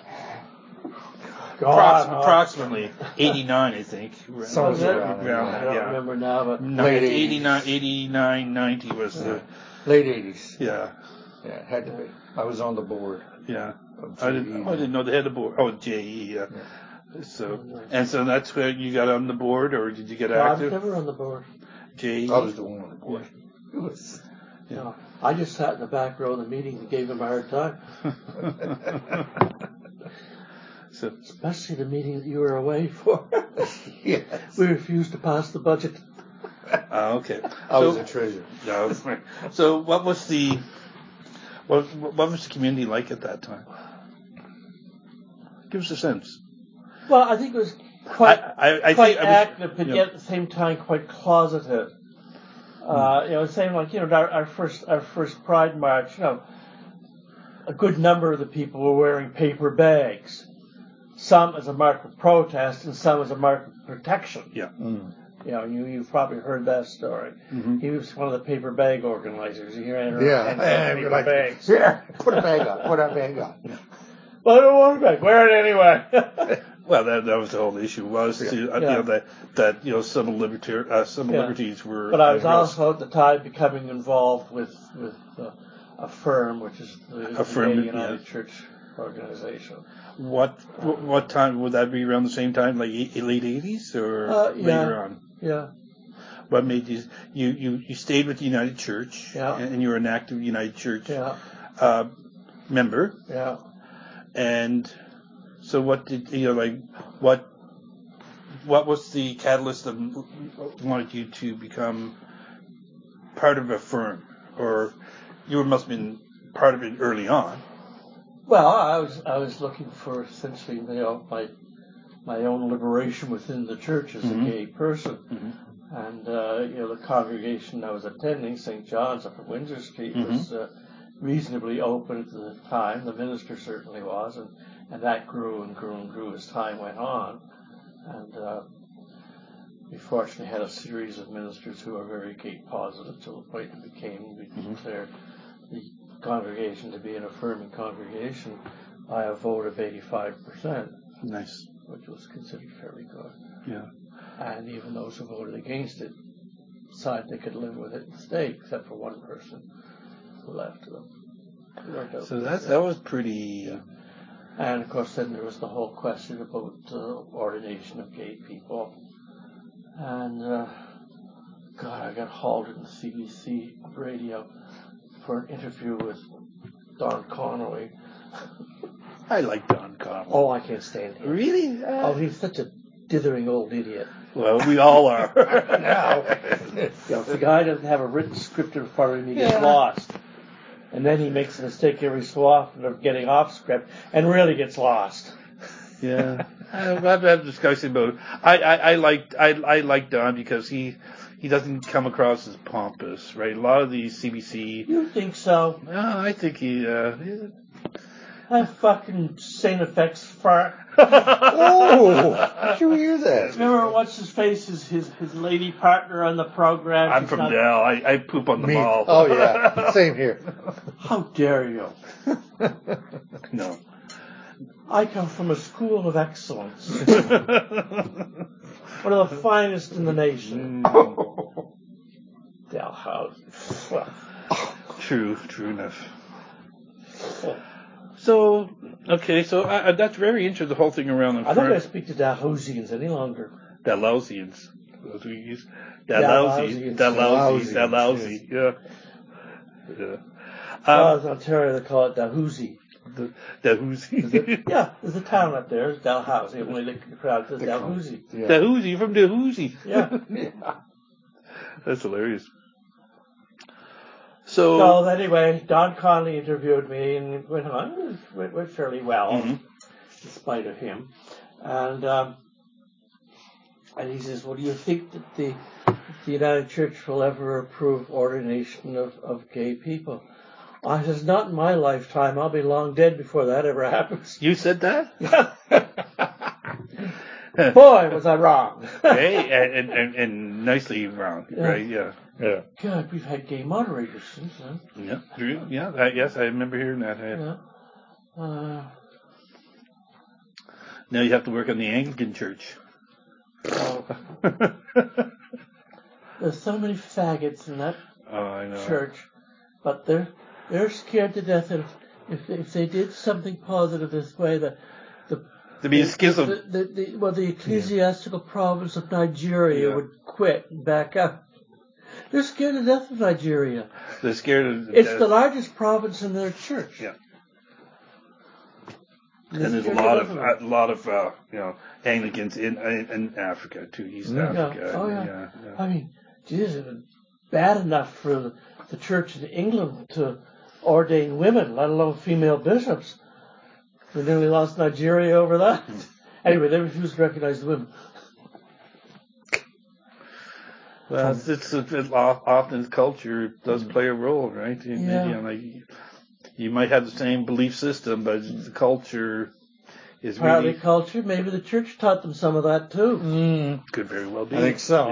Approximately 89, I think. Sounds around. I don't remember now, but late 89, 90 was the late 80s. Yeah. Yeah, it had to be. I was on the board. Yeah. I didn't know they had a board. Oh, JE. Yeah. So that's where you got on the board, or did you get active? I was never on the board. JE. I was the one on the board. Yeah. No, I just sat in the back row of the meeting and gave them a hard time. So, especially the meeting that you were away for. Yes. We refused to pass the budget. Okay. I was a treasurer. No. So what was the community like at that time? Give us a sense. Well, I think it was quite active, but yet at the same time quite closeted. Same like our first Pride March. A good number of the people were wearing paper bags. Some as a mark of protest and some as a mark of protection. Yeah. You've probably heard that story. Mm-hmm. He was one of the paper bag organizers. He ran around paper bags. Yeah, put a bag on. Put a bag on. Well, I don't want a bag. Wear it anyway. Well, that was the whole issue. That civil liberties were. But I was also at the time becoming involved with AFIRM, which is the United Church organization. What time would that be? Around the same time, like late 80s or later on? Yeah. What made you stayed with the United Church? Yeah. And you were an active United Church member. Yeah. And so, what did what was the catalyst that wanted you to become part of AFIRM, or you must have been part of it early on? Well, I was looking for essentially, my own liberation within the church as a gay person, and the congregation I was attending, St. John's up at Windsor Street, was reasonably open at the time. The minister certainly was, and that grew and grew and grew as time went on, and we fortunately had a series of ministers who were very gay positive till the point we declared the congregation to be an affirming congregation by a vote of 85%. Nice. Which was considered very good. Yeah. And even those who voted against it decided they could live with it and stay, except for one person who left them. So that was pretty... Yeah. And of course then there was the whole question about ordination of gay people. And I got hauled in the CBC radio for an interview with Don Connolly. I like Don Connolly. Oh, I can't stand him. Really? He's such a dithering old idiot. Well, we all are. Now. If the guy doesn't have a written script in front of him, he gets lost. And then he makes a mistake every so often of getting off script and really gets lost. Yeah. I've had a discussion about it. I like Don because he doesn't come across as pompous, right? A lot of these CBC... You think so? No, I think he... That fucking Saint Effects fart. Oh! Did you hear that? Remember what's his face? His lady partner on the program? I'm from Dell. I poop on the ball. Oh, yeah. Same here. How dare you? No. I come from a school of excellence. One of the finest in the nation. Dalhousie. True enough. So, okay, that's very interesting, the whole thing around the... I'm not going to speak to Dalhousians any longer. Dalhousians. That's what we use. Dalhousie. Yeah. Well, in Ontario they call it Dalhousie. Dalhousie. Yeah, there's a town up there. It's Dalhousie. When they pronounce it Dalhousie. Yeah. Dalhousie from Dalhousie. Yeah. That's hilarious. So anyway, Don Conley interviewed me, and it went on. It went fairly well, in spite of him. And he says, "Well, do you think that the United Church will ever approve ordination of gay people?" I says, "Not in my lifetime. I'll be long dead before that ever happens." you said that? Boy, was I wrong. Hey, and nicely wrong, right? Yeah. Yeah. God, we've had gay moderators since then. Yeah. True. Yeah. Yes, I remember hearing that. Yeah. Now you have to work on the Anglican Church. There's so many faggots in that I know. church, but they're scared to death that if they did something positive this way, To be a schism. the ecclesiastical province of Nigeria would quit and back up. They're scared to death of Nigeria. They're scared of It's the largest province in their church. Yeah. And there's a lot of Anglicans in Africa too, East Africa. Oh yeah. I mean, geez, it was bad enough for the church in England to ordain women, let alone female bishops. We nearly lost Nigeria over that. Anyway, they refused to recognize the women. Well, it's often culture does play a role, right? You might have the same belief system, but the culture is Partly really culture. Maybe the church taught them some of that too. Could very well be. I think so.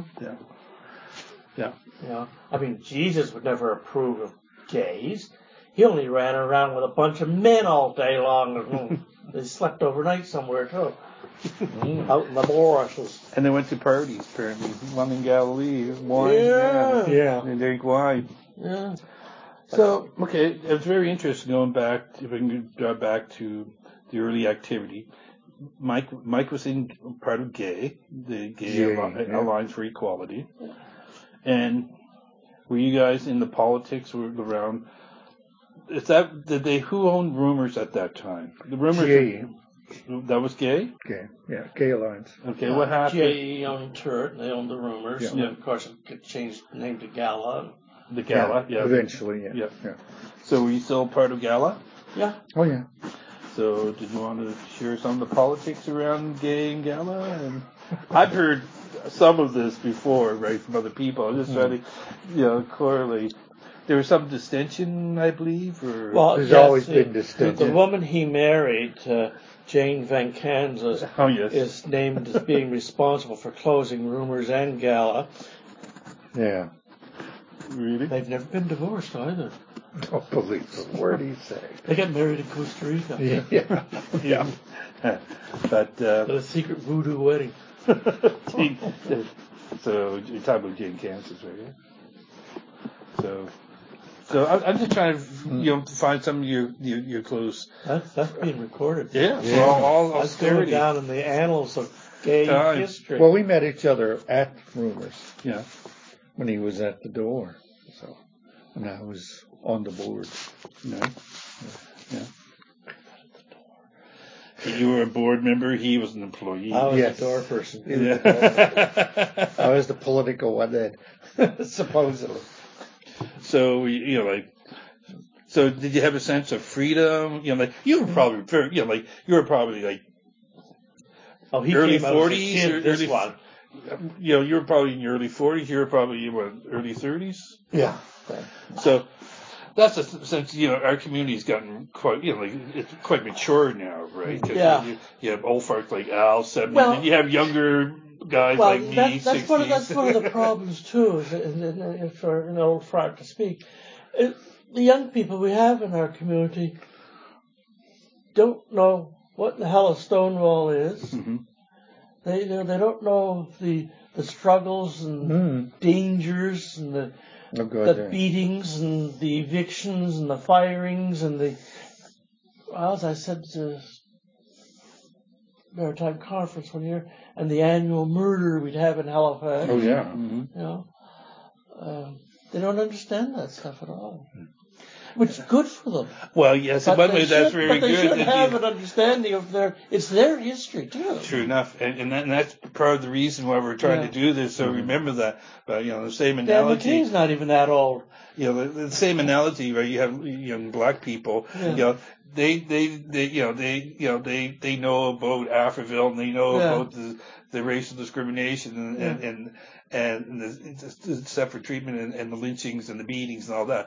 Yeah. I mean, Jesus would never approve of gays. He only ran around with a bunch of men all day long. They slept overnight somewhere too. Out in the marshes. And they went to parties, apparently. One in Galilee, wine. Yeah. And they drink wine. Yeah. So, okay, it's very interesting going back, if I can go back to the early activity. Mike was in part of GAY, the Gay Alliance for Equality. And were you guys in the politics around? Who owned Rumors at that time? The Rumors. GAE. That was Gay? Okay. Yeah. Gay Alliance. Okay, what happened? GAE owned Turret, and they owned the Rumors. Yeah. And then, of course, it changed the name to Gala. The Gala, yeah. Eventually, yeah. So were you still part of Gala? Yeah. Oh, yeah. So did you want to share some of the politics around Gay and Gala? And I've heard some of this before, right, from other people. I'm just trying to, correlate. There was some distension, I believe, or there's always been distension. The woman he married, Jane Van Kansas, is named as being responsible for closing Rumors and Gala. Yeah. Really? They've never been divorced either. Don't believe the word he say. They got married in Costa Rica. Yeah. But At a secret voodoo wedding. So you're talking about Jane Kansas, right? So I'm just trying to find some of your close. That's being recorded. Yeah. All that's going down in the annals of gay history. Well, we met each other at Rumors. Yeah. When he was at the door, and I was on the board. Yeah. You were a board member. He was an employee. I was a door person. Yeah. I was the political one then, supposedly. So so did you have a sense of freedom? You were probably very, you were probably like early 40s or early one. You were probably in your early 40s. You were probably in early 30s. Yeah. So that's a sense. Our community's gotten quite. It's quite mature now, right? Yeah. You have old folks like Al, 70, and you have younger guys like me, 60s. That's one of the problems too. For an old fart to speak, the young people we have in our community don't know what the hell a Stonewall is. Mm-hmm. They don't know the struggles and dangers and the beatings and the evictions and the firings and as I said to Maritime Conference one year, and the annual murder we'd have in Halifax. Oh yeah. Mm-hmm. They don't understand that stuff at all. which is good for them. Well, yes, in one way that's very good. But they should have an understanding of it's their history too. True enough, and that's part of the reason why we're trying to do this. So remember that. But the same analogy. Dan McCain's not even that old. The same analogy, right? You have young black people. Yeah. They know about Afriville and they know about the racial discrimination and the separate treatment and the lynchings and the beatings and all that.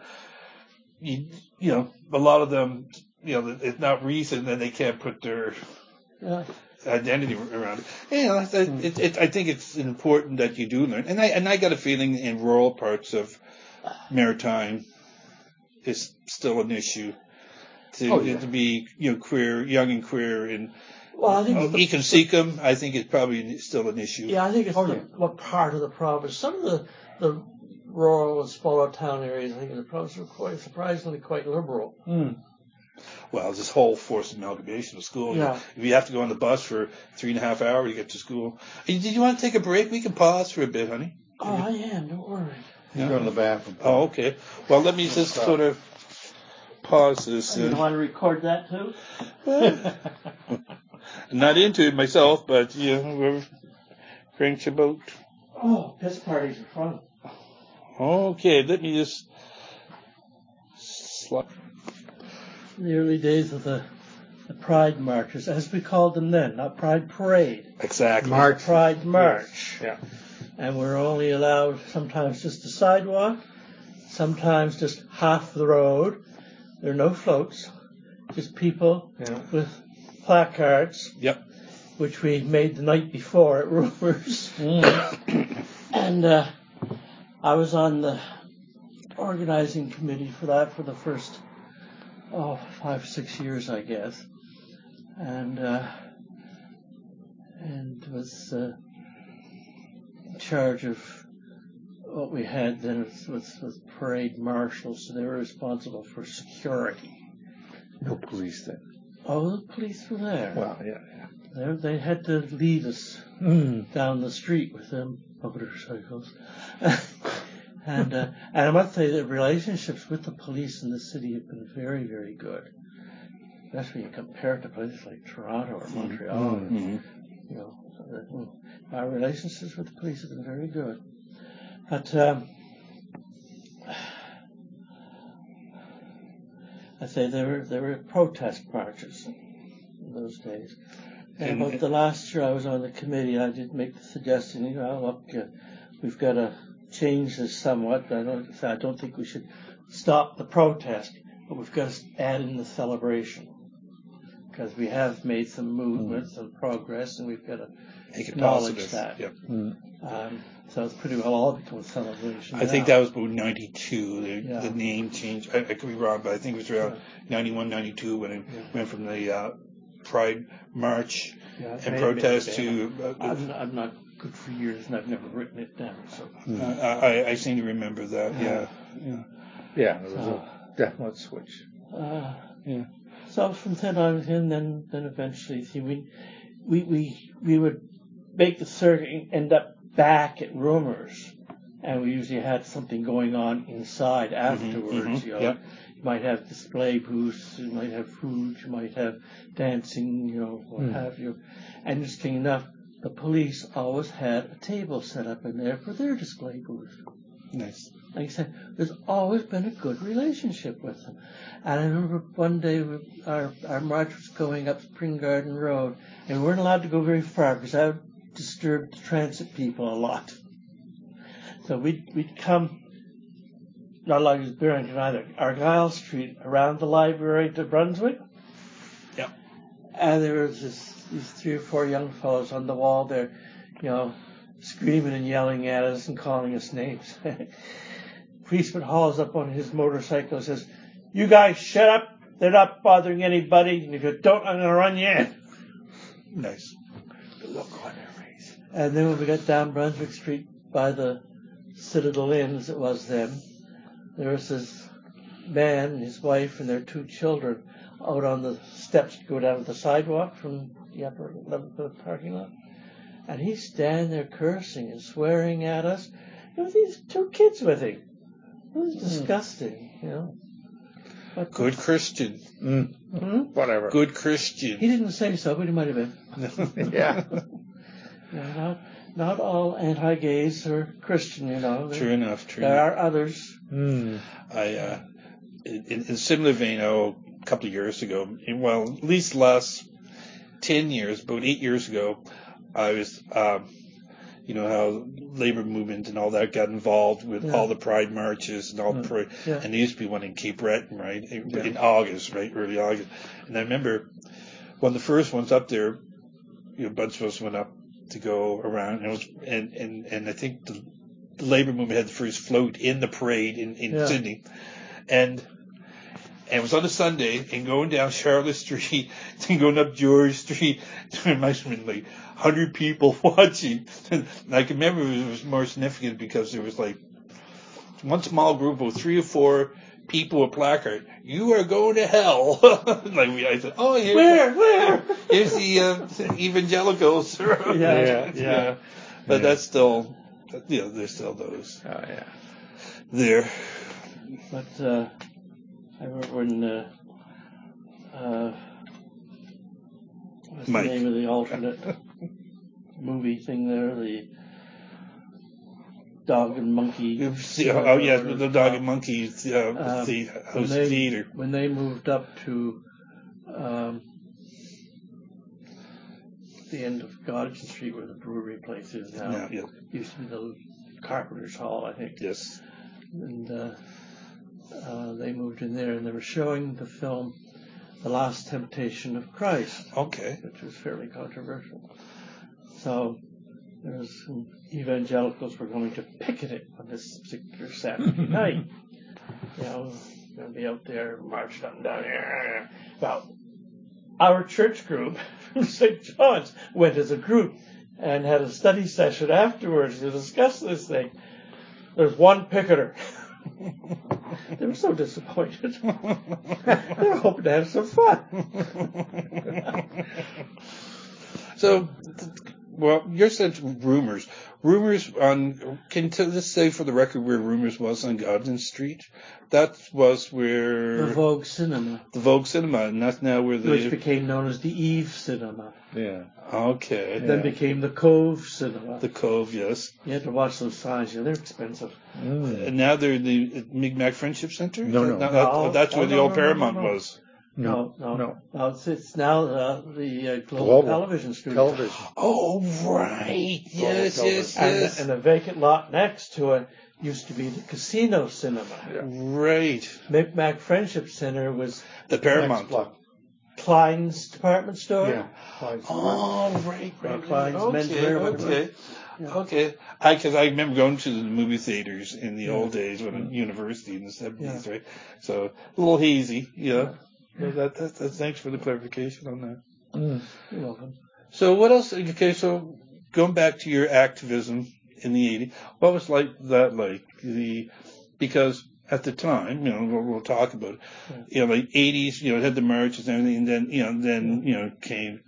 A lot of them, it's not reason that they can't put their identity around it. I think it's important that you do learn. And I got a feeling in rural parts of Maritime is still an issue to be queer, young and queer, and I think Econ-Secum, I think it's probably still an issue. Yeah, I think it's what part of the province. Some of the rural and smaller town areas, I think, in the province are surprisingly quite liberal. Well, this whole forced amalgamation of school. Yeah. If you have to go on the bus for 3.5 hours to get to school. Did you want to take a break? We can pause for a bit, honey. Oh, I am. Don't worry. You're going to the bathroom. Oh, okay. Well, let me just sort of pause this. You want to record that too? I'm not into it myself, but we're cranks about. Oh, piss parties are fun. Okay, let me just. The early days of the Pride marches, as we called them then, not Pride Parade. Exactly. Pride March. Yeah. And we're only allowed sometimes just the sidewalk, sometimes just half the road. There are no floats, just people with placards. Yep. Which we made the night before at Rumors. And I was on the organizing committee for that for the first 5 or 6 years, I guess, and was in charge of what we had then was parade marshals, so they were responsible for security. No police then. Oh, the police were there. Well, yeah. They had to lead us down the street with them motorcycles. And I must say that relationships with the police in the city have been very, very good. Especially when you compare it to places like Toronto or Montreal. Our relationships with the police have been very good. But I say there were protest marches in those days. And about the last year I was on the committee, I did make the suggestion, we've got to change this somewhat. I don't think we should stop the protest, but we've got to add in the celebration. Because we have made some movements and progress, and we've got to acknowledge that. Yep. So it's pretty well all become a celebration. I think that was about 92. The name changed. I could be wrong, but I think it was around 91, 92 when it went from the Pride March and protest to. I'm not good for years, and I've never written it down. So I seem to remember that. Yeah, there was a definite switch. So from then on, then eventually, we would make the circuit and end up back at Rumors, and we usually had something going on inside afterwards. You might have display booths, you might have food, you might have dancing, what have you. And interesting enough, the police always had a table set up in there for their display booth. Nice. Like I said, there's always been a good relationship with them. And I remember one day our march was going up Spring Garden Road, and we weren't allowed to go very far because that would disturb the transit people a lot. So we'd come, not like it was Barrington either, Argyle Street around the library to Brunswick. Yep. And there was these 3 or 4 young fellows on the wall there, screaming and yelling at us and calling us names. Policeman hauls up on his motorcycle and says, "You guys shut up. They're not bothering anybody. And if you don't, I'm going to run you in." Nice. The look on their face. And then when we got down Brunswick Street by the Citadel Inn, as it was then, there was this man and his wife and their 2 children out on the steps to go down to the sidewalk from the upper level of the parking lot. And he's standing there cursing and swearing at us. There were these 2 kids with him. It was disgusting, Good Christian. Whatever. Good Christian. He didn't say so, but he might have been. Yeah. Not all anti-gays are Christian, you know. True enough. There are others. I, in similar vein, a couple of years ago, well, at least last 10 years, about 8 years ago, I was, you know, how labor movement and all that got involved with all the pride marches and all the parade. Yeah. And there used to be one in Cape Breton, right, in August, right, early August. And I remember one of the first ones up there, you know, a bunch of us went up to go around, and it was, and I think the labor movement had the first float in the parade in Sydney, and it was on a Sunday, and going down Charlotte Street and going up George Street, there must have been like 100 people watching. And I can remember it was more significant because there was like one small group of 3 or 4 people with placard. You are going to hell. I said, oh, Where? Here's the evangelicals. Yeah. But that's still, you know, there's still those. Oh, yeah. There. But I remember when what's Mike. the name of the alternate movie thing there? The Dog and Monkey. The Dog and Monkey theater. When they moved up to the end of Godson Street, where the brewery place is now, used to be the Carpenter's Hall, I think. Yes. And they moved in there, and they were showing the film The Last Temptation of Christ. Okay. Which was fairly controversial. So there was some evangelicals were going to picket it on this particular Saturday night. You know, going to be out there marched up and down here. Well, our church group from St. John's went as a group and had a study session afterwards to discuss this thing. There's one picketer. They were so disappointed. They were hoping to have some fun. So, well, you're saying rumors. Rumors on, can you just say for the record where Rumors was on Godwin Street? That was where... The Vogue Cinema. The Vogue Cinema, and that's now where the... Which became known as the Eve Cinema. Yeah. Okay. Then became the Cove Cinema. The Cove, yes. You had to watch those signs, they're expensive. And now they're the Mi'kmaq Friendship Center? No. That's where the old Paramount was. No. It's now the Global Television Studio. Oh, right. Yes. And the vacant lot next to it used to be the Casino Cinema. Yeah. Right. Mi'kmaq Friendship Center was the Paramount. Klein's department store. Yeah. Oh, right. Klein's menswear. Okay. Because I remember going to the movie theaters in the old days when I was in university in the 70s, right? So a little hazy, That's thanks for the clarification on that. You're welcome. So what else? Okay, so going back to your activism in the 80s, what was that like? Because at the time, we'll talk about it, like 80s, it had the marches and everything, and then came,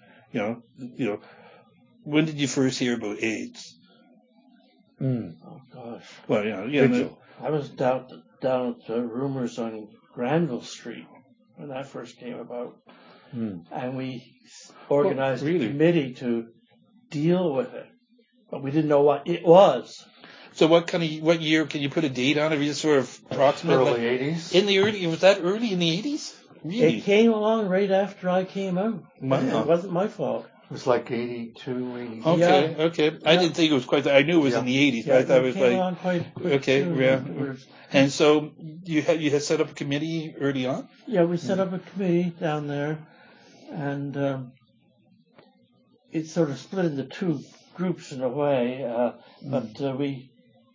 when did you first hear about AIDS? Oh gosh. Well, I was down at Rumors on Granville Street when that first came about, and we organized a committee to deal with it, but we didn't know what it was. So what year, can you put a date on it? Just sort of approximate? Early 80s. Was that early in the 80s? Really? It came along right after I came out. Wow. It wasn't my fault. It was like 82, 83. Okay. I didn't think it was quite that. I knew it was in the 80s, but I thought it was came along quite okay, soon. yeah. And so you had set up a committee early on? Yeah, we set up a committee down there, and it sort of split into two groups in a way. But we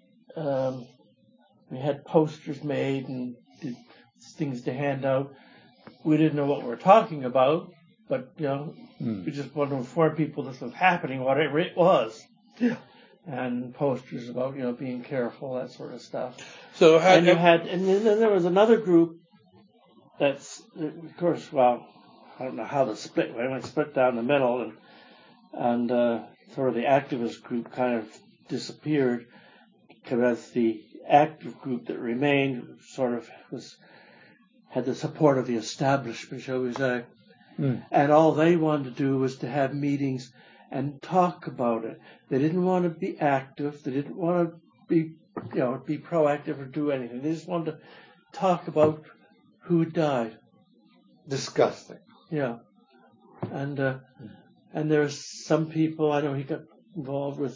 had posters made and did things to hand out. We didn't know what we were talking about, but we just wanted to inform people this was happening, whatever it was. Yeah. And posters about being careful, that sort of stuff. So and then there was another group that's, of course, well, I don't know how the split went. It split down the middle, and sort of the activist group kind of disappeared, because the active group that remained sort of had the support of the establishment, shall we say. And all they wanted to do was to have meetings and talk about it. They didn't want to be active. They didn't want to be proactive or do anything. They just wanted to talk about who died. Disgusting. Yeah. And there's some people, I know he got involved with,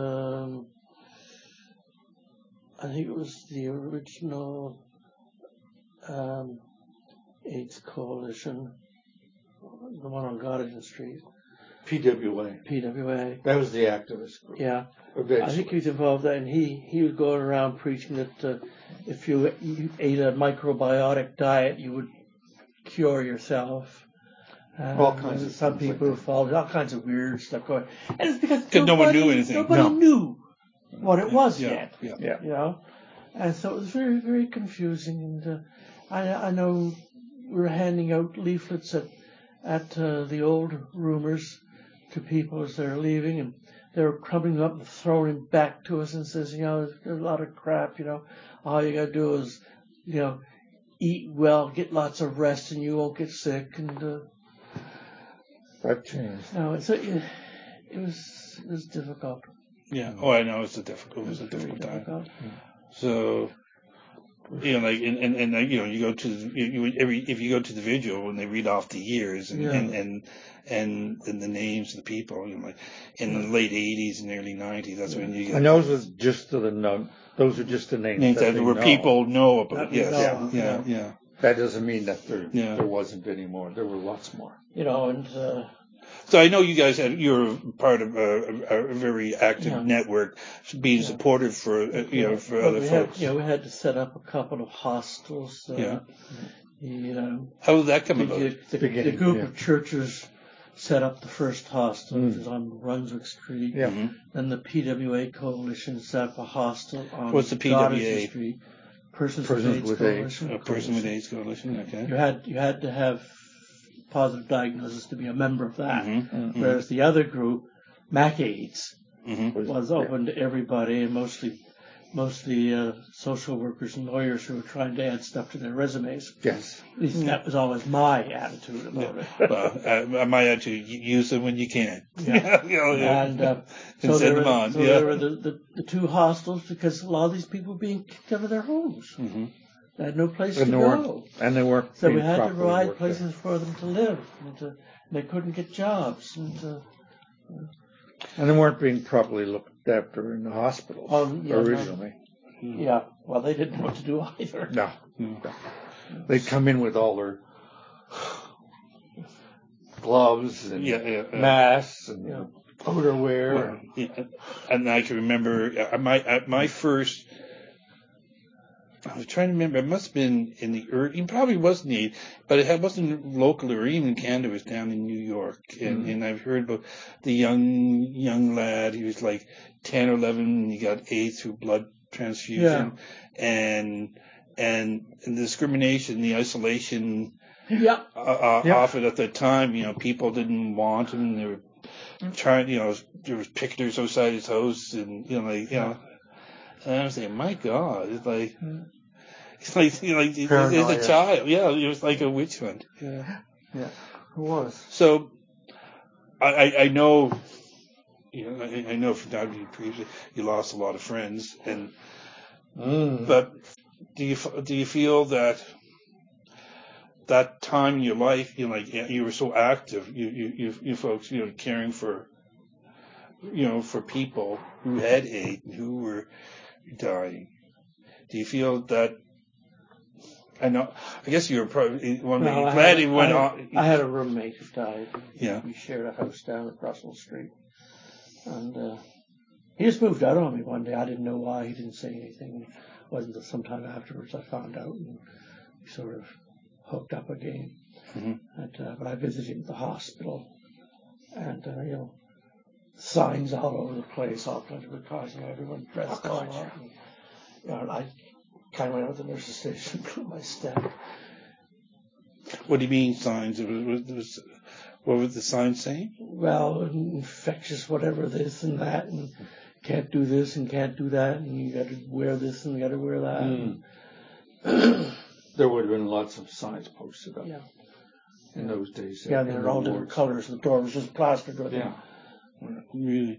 I think it was the original AIDS Coalition, the one on Goddington Street. PWA. That was the activist group. Yeah. Eventually. I think he was involved in that, and he was going around preaching that if you ate a microbiotic diet, you would cure yourself. All kinds of some people who followed all kinds of weird stuff going. And it's because no one knew anything. Nobody knew what it was Yeah. yet. You know? And so it was very, very confusing. And I know we were handing out leaflets at the old roomers to people as they're leaving, and they were crumbling them up and throwing them back to us and says, there's a lot of crap, all you gotta do is, eat well, get lots of rest, and you won't get sick. And that changed. No, it was difficult. Yeah. Oh, I know it was a difficult time. So, you go to if you go to the vigil and they read off the years and the names of the people, like in the late 80s and early 90s, that's when you get. And those are just those are just the names that where people know about. Yes. Yeah. That doesn't mean that there wasn't any more. There were lots more. And. So I know you guys you're part of a very active network, being supportive for other folks. We had to set up a couple of hostels. How did that come about? The group of churches set up the first hostel, which was on Brunswick Street. Yeah. Then the PWA Coalition set up a hostel on What's the PWA? Street. Persons with AIDS Coalition. A Person with AIDS Coalition. Okay. You had to have positive diagnosis to be a member of that. Mm-hmm. Whereas the other group, MacAIDS, was open to everybody, and mostly social workers and lawyers who were trying to add stuff to their resumes. Yes. At least that was always my attitude about it. Well, my attitude, use them when you can. Yeah. And so send them on. There were the two hostels, because a lot of these people were being kicked out of their homes. Mm-hmm. They had no place to go. And they weren't. So we had to provide places for them to live. And they couldn't get jobs. And they weren't being properly looked after in the hospitals originally. No. Yeah. Well, they didn't know what to do either. No. They'd come in with all their gloves and masks and outerwear. And I can remember my first. I was trying to remember. It must have been in the early. It probably wasn't but it wasn't local or even in Canada. It was down in New York, and I've heard about the young lad. He was like 10 or 11, and he got AIDS through blood transfusion, and the discrimination, the isolation, off it at the time. People didn't want him. They were trying. There was picketers outside his house, and And I was thinking, my God, it's like it's a child. Yeah, it was like a witch hunt. Yeah, it was. So, I know, I know from talking to you previously, you lost a lot of friends, but do you feel that time in your life, you were so active, you folks, caring for, for people who had AIDS and who were dying. Do you feel that? I guess you were probably glad he went on. I had a roommate who died. Yeah. We shared a house down at Russell Street, and he just moved out on me one day. I didn't know why. He didn't say anything. It wasn't until sometime afterwards I found out, and we sort of hooked up again. Mm-hmm. But I visited him at the hospital, and signs all over the place, all kinds of precautions, everyone dressed all up. And, I kind of went out to the nurse's station and put my step. What do you mean signs? What was the sign saying? Well, infectious, whatever, this and that, and can't do this and can't do that, and you got to wear this and you got to wear that. there would have been lots of signs posted up Yeah. in those days. Yeah, and they're all different colors. The door was just plastered with them. Yeah. Really.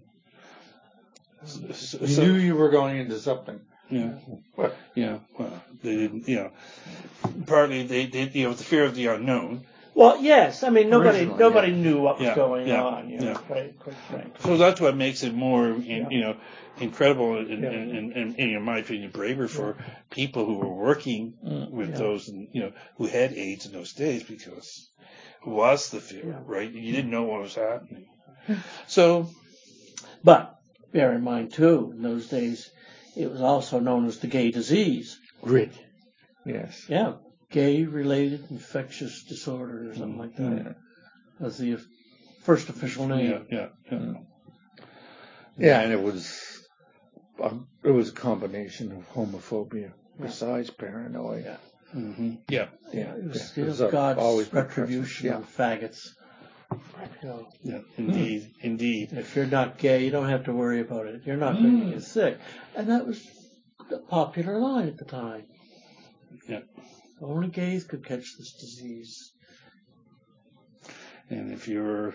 You knew you were going into something. Yeah. Yeah. Well, they didn't. You know, partly they did. You know, the fear of the unknown. Well, yes. I mean, nobody Originally, knew what was going Yeah. on. You know, Yeah. quite frankly. So that's what makes it more, Yeah. you know, incredible and, Yeah. and, in my opinion, braver for people who were working with Yeah. those, you know, who had AIDS in those days, because it was the fear, Yeah. right? You didn't know what was happening. So, But bear in mind, too, in those days, it was also known as the gay disease. Great. Yes. Yeah, gay-related infectious disorder or something like that. That's the first official name. yeah. Yeah, and it was a combination of homophobia besides paranoia. Mm-hmm. Yeah. Yeah, it was, Yeah. it was God's retribution on faggots. You know, Yeah, indeed. if you're not gay, you don't have to worry about it. You're not going to get sick. And that was the popular line at the time. Yeah. Only gays could catch this disease. And if you were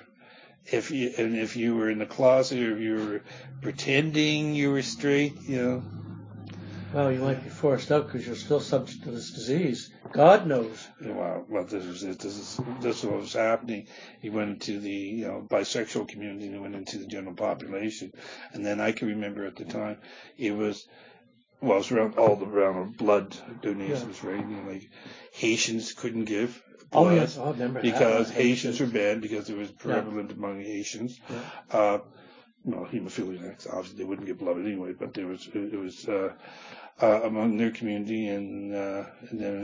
in the closet, or if you were pretending you were straight, you know. Well, you might be forced out because you're still subject to this disease. God knows. Well, this is what was happening. He went into the bisexual community, and he went into the general population, and then I can remember at the time it was around around blood donations, right? You know, like Haitians couldn't give blood. Oh yes, I remember because that. Haitians were banned because it was prevalent among Haitians. Yeah. Hemophiliacs, obviously they wouldn't get blood anyway, but it was among their community, and then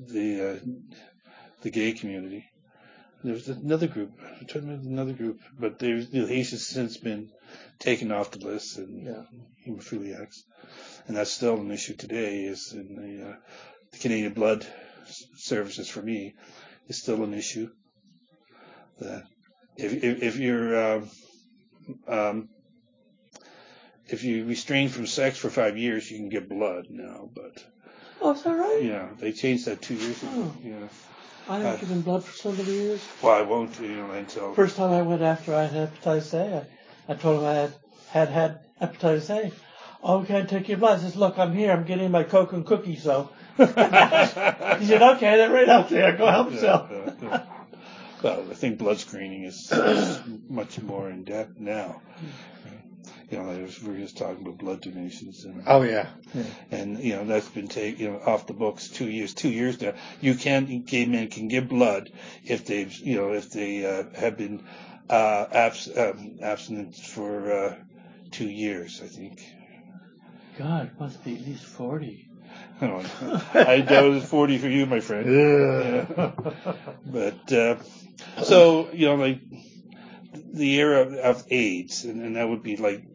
the gay community. There was another group. I'm trying to remember another group, but the Haitians since been taken off the list, and hemophiliacs, and that's still an issue today. Is in the Canadian Blood Services, for me, is still an issue. That if you're if you restrain from sex for 5 years, you can get blood now. But is that right? Yeah, they changed that 2 years ago. Oh. Yeah. I haven't given blood for so many years. Well, I won't, until. First time I went after I had hepatitis A, I told him I had hepatitis A. Oh, we can't take your blood. I says, look, I'm here. I'm getting my Coke and cookies, so. He said, okay, they're right out there. Go help yourself. Yeah. Well, I think blood screening is much more in depth now. We were just talking about blood donations. And, and that's been taken off the books 2 years. 2 years now. Gay men can give blood if they've, if they have been abstinent for 2 years, I think. God, it must be at least 40. Oh, I doubt it's 40 for you, my friend. Yeah. But, so, like the era of AIDS, and that would be like,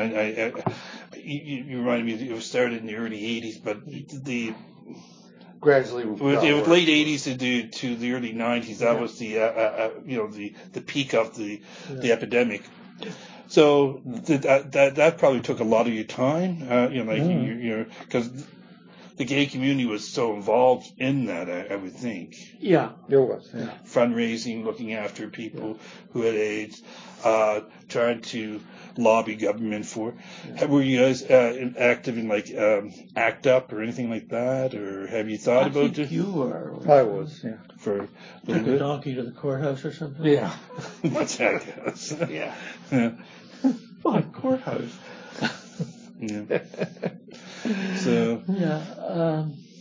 you reminded me, it started in the early 80s, but gradually it was late 80s to the early 90s. That was the peak of the epidemic. So that probably took a lot of your time, because the gay community was so involved in that, I would think. Yeah, it was. Yeah. Fundraising, looking after people who had AIDS, trying to lobby government for. Were you guys active in like ACT UP or anything like that, or have you thought about it? You were. I was. Yeah. For took a donkey to the courthouse or something. Yeah. What's that? Yeah. My courthouse. Yeah. So. Yeah.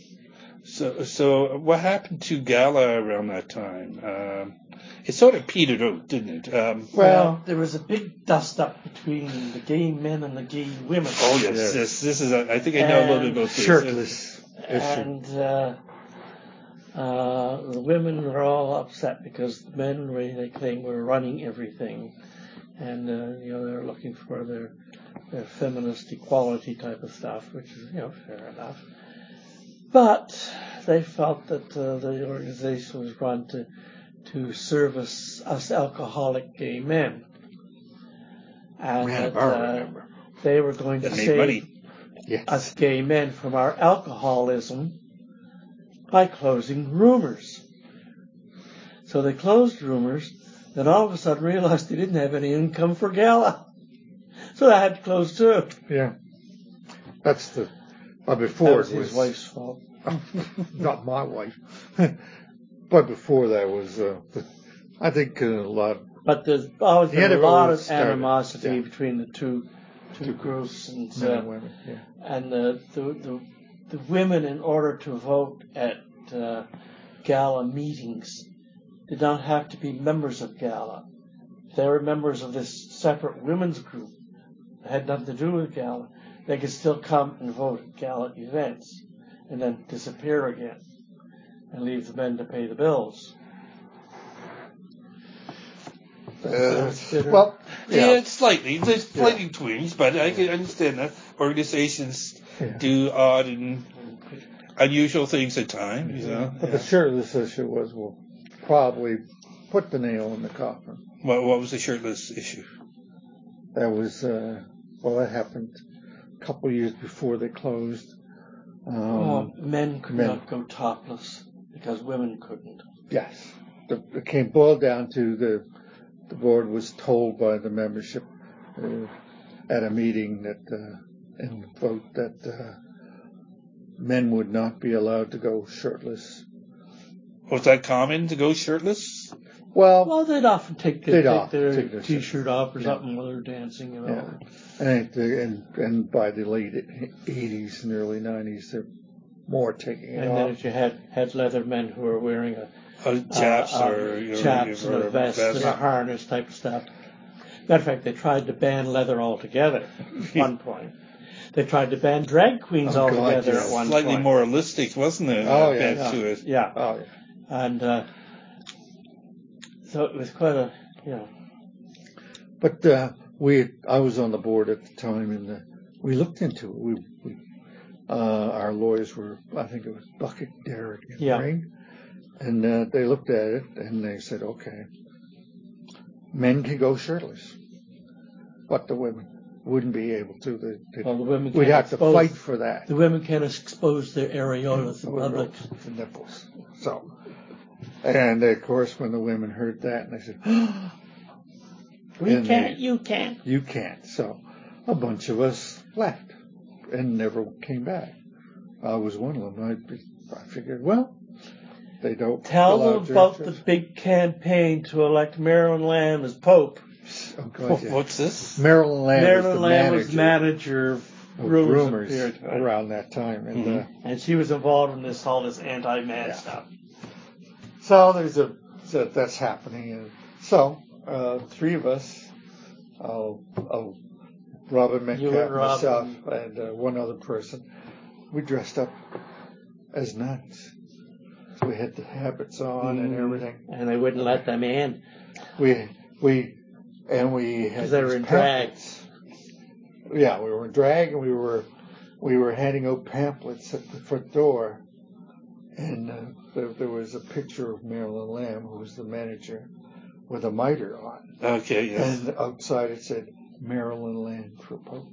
So what happened to Gala around that time? It sort of petered out, didn't it? Well, there was a big dust up between the gay men and the gay women. Oh yes. This is. I think I know a little bit about this. Shirtless. And the women were all upset because the men they claimed were running everything, and they were looking for their feminist equality type of stuff, which is fair enough. But they felt that the organization was run to service us alcoholic gay men, and that they were going to save us gay men from our alcoholism by closing Rumors. So they closed Rumors, then all of a sudden realized they didn't have any income for Gala. So they had to close too. Yeah. That's the, before That was it was. his wife's fault. Not my wife. But before that was, I think a lot. But there's always been a lot of started, animosity between the two groups, and men and women. Yeah. and the women, in order to vote at Gala meetings, did not have to be members of Gala. They were members of this separate women's group that had nothing to do with Gala. They could still come and vote at Gala events and then disappear again and leave the men to pay the bills. Well, yeah, slightly. There's slightly twinge, but I can understand that organizations do odd and unusual things at times. You know? But the shirtless issue will probably put the nail in the coffin. What was the shirtless issue? That was that happened a couple of years before they closed. Men could not go topless because women couldn't. Yes, it came boiled down to the board was told by the membership at a meeting that and vote that men would not be allowed to go shirtless. Was that common to go shirtless? Well, they'd often take their T-shirt off or something while they're dancing, you know. Yeah. And by the late 80s and early 90s, they're more taking it off. And then if you had leather men who were wearing chaps and a vest and a harness type stuff. Matter of fact, they tried to ban leather altogether at one point. They tried to ban drag queens altogether at one point. Slightly moralistic, wasn't it? To it. Yeah. Oh, yeah. And so it was quite a, But I was on the board at the time, and we looked into it. We our lawyers were, I think it was Bucket, Derrick, and Ring, and they looked at it and they said, okay, men can go shirtless, but the women wouldn't be able to. The women we'd have to fight for that. The women can't expose their areolas in public. The nipples. So, and of course, when the women heard that, they said, "We can't. You can't. You can't." So, a bunch of us left and never came back. I was one of them. I figured, well, they don't tell them about the big campaign to elect Marilyn Lamb as Pope. Oh, God, yeah. What's this? Marilyn Lamb was manager of Rumors around that time, and and she was involved in all this anti-man stuff. So that's happening, and so three of us, Robin Metcalf, myself, and one other person, we dressed up as nuns. So we had the habits on and everything, and they wouldn't let them in. We had because they were in drag. Yeah, we were in drag, and we were handing out pamphlets at the front door, and there was a picture of Marilyn Lamb, who was the manager, with a mitre on. Okay, yes. And outside it said, Marilyn Lamb for Pope.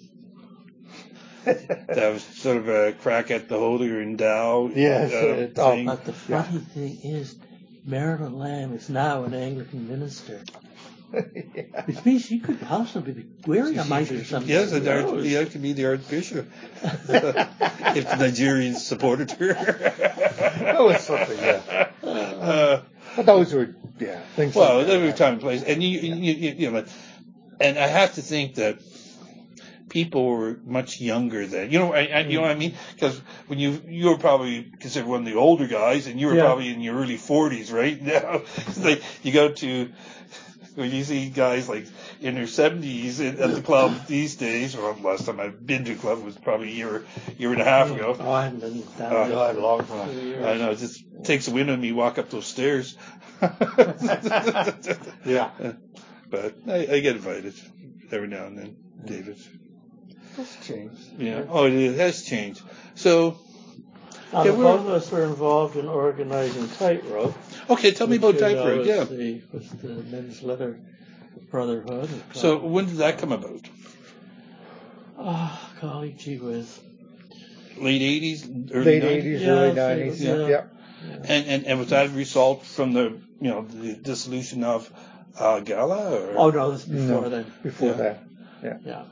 That was sort of a crack at the holier and thou. Yes. But the funny thing is, Marilyn Lamb is now an Anglican minister. Yeah. Which means she could possibly be wearing a mitre or something. Yes, it could be the Archbishop. If the Nigerians supported her. That was something, yeah. But those were, things. Well, there were time and place. And you know, and I have to think that people were much younger then. You know what I mean? Because when you were probably considered one of the older guys, and you were probably in your early 40s, right? Now, like you go to, when you see guys like in their 70s at the club these days, or last time I've been to a club was probably a year and a half ago. Oh, I haven't been down there a long time. I know, it just takes a wind on me walk up those stairs. Yeah. But I get invited every now and then, David. It's changed. Yeah. Oh, it has changed. So, both of us were involved in organizing Tightrope. Okay, tell me about Tightrope. Yeah. With the Men's Leather Brotherhood. So, when did that come about? Oh, golly gee whiz. late 80s, early Late 90s? 80s, Yeah, early so 90s. yeah. Yeah. And was that a result from the dissolution of Gala? Or? Oh no, this is before No, then. before Yeah. that. Yeah.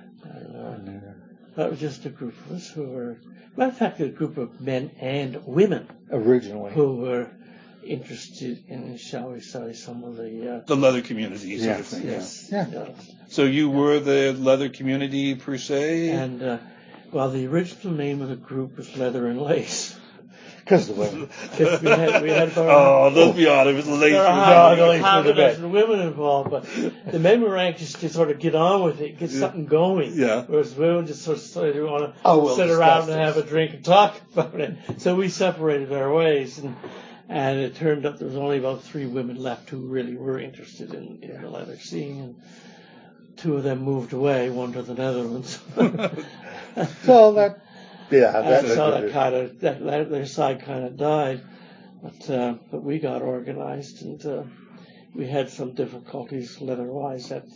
That was just a group of us who were, matter of fact, a group of men and women Originally. who were interested in, shall we say, some of the. The leather community sort of thing. Yes. Yeah. Yes. So you were the leather community per se? And well, the original name of the group was Leather and Lace. Because of the women. we had about let's be honest, it was the lace. there No, the were lace half were a the dozen women involved, but the men were anxious to sort of get on with it, get something going. Yeah. Whereas women just sort of want to Oh, we'll sit discuss around and this. have a drink and talk about it. So we separated our ways, and it turned out there was only about 3 women left who really were interested in the leather scene, and 2 of them moved away, one to the Netherlands. So that, yeah, And so that kind of their side kind of died, but we got organized, and we had some difficulties leather-wise at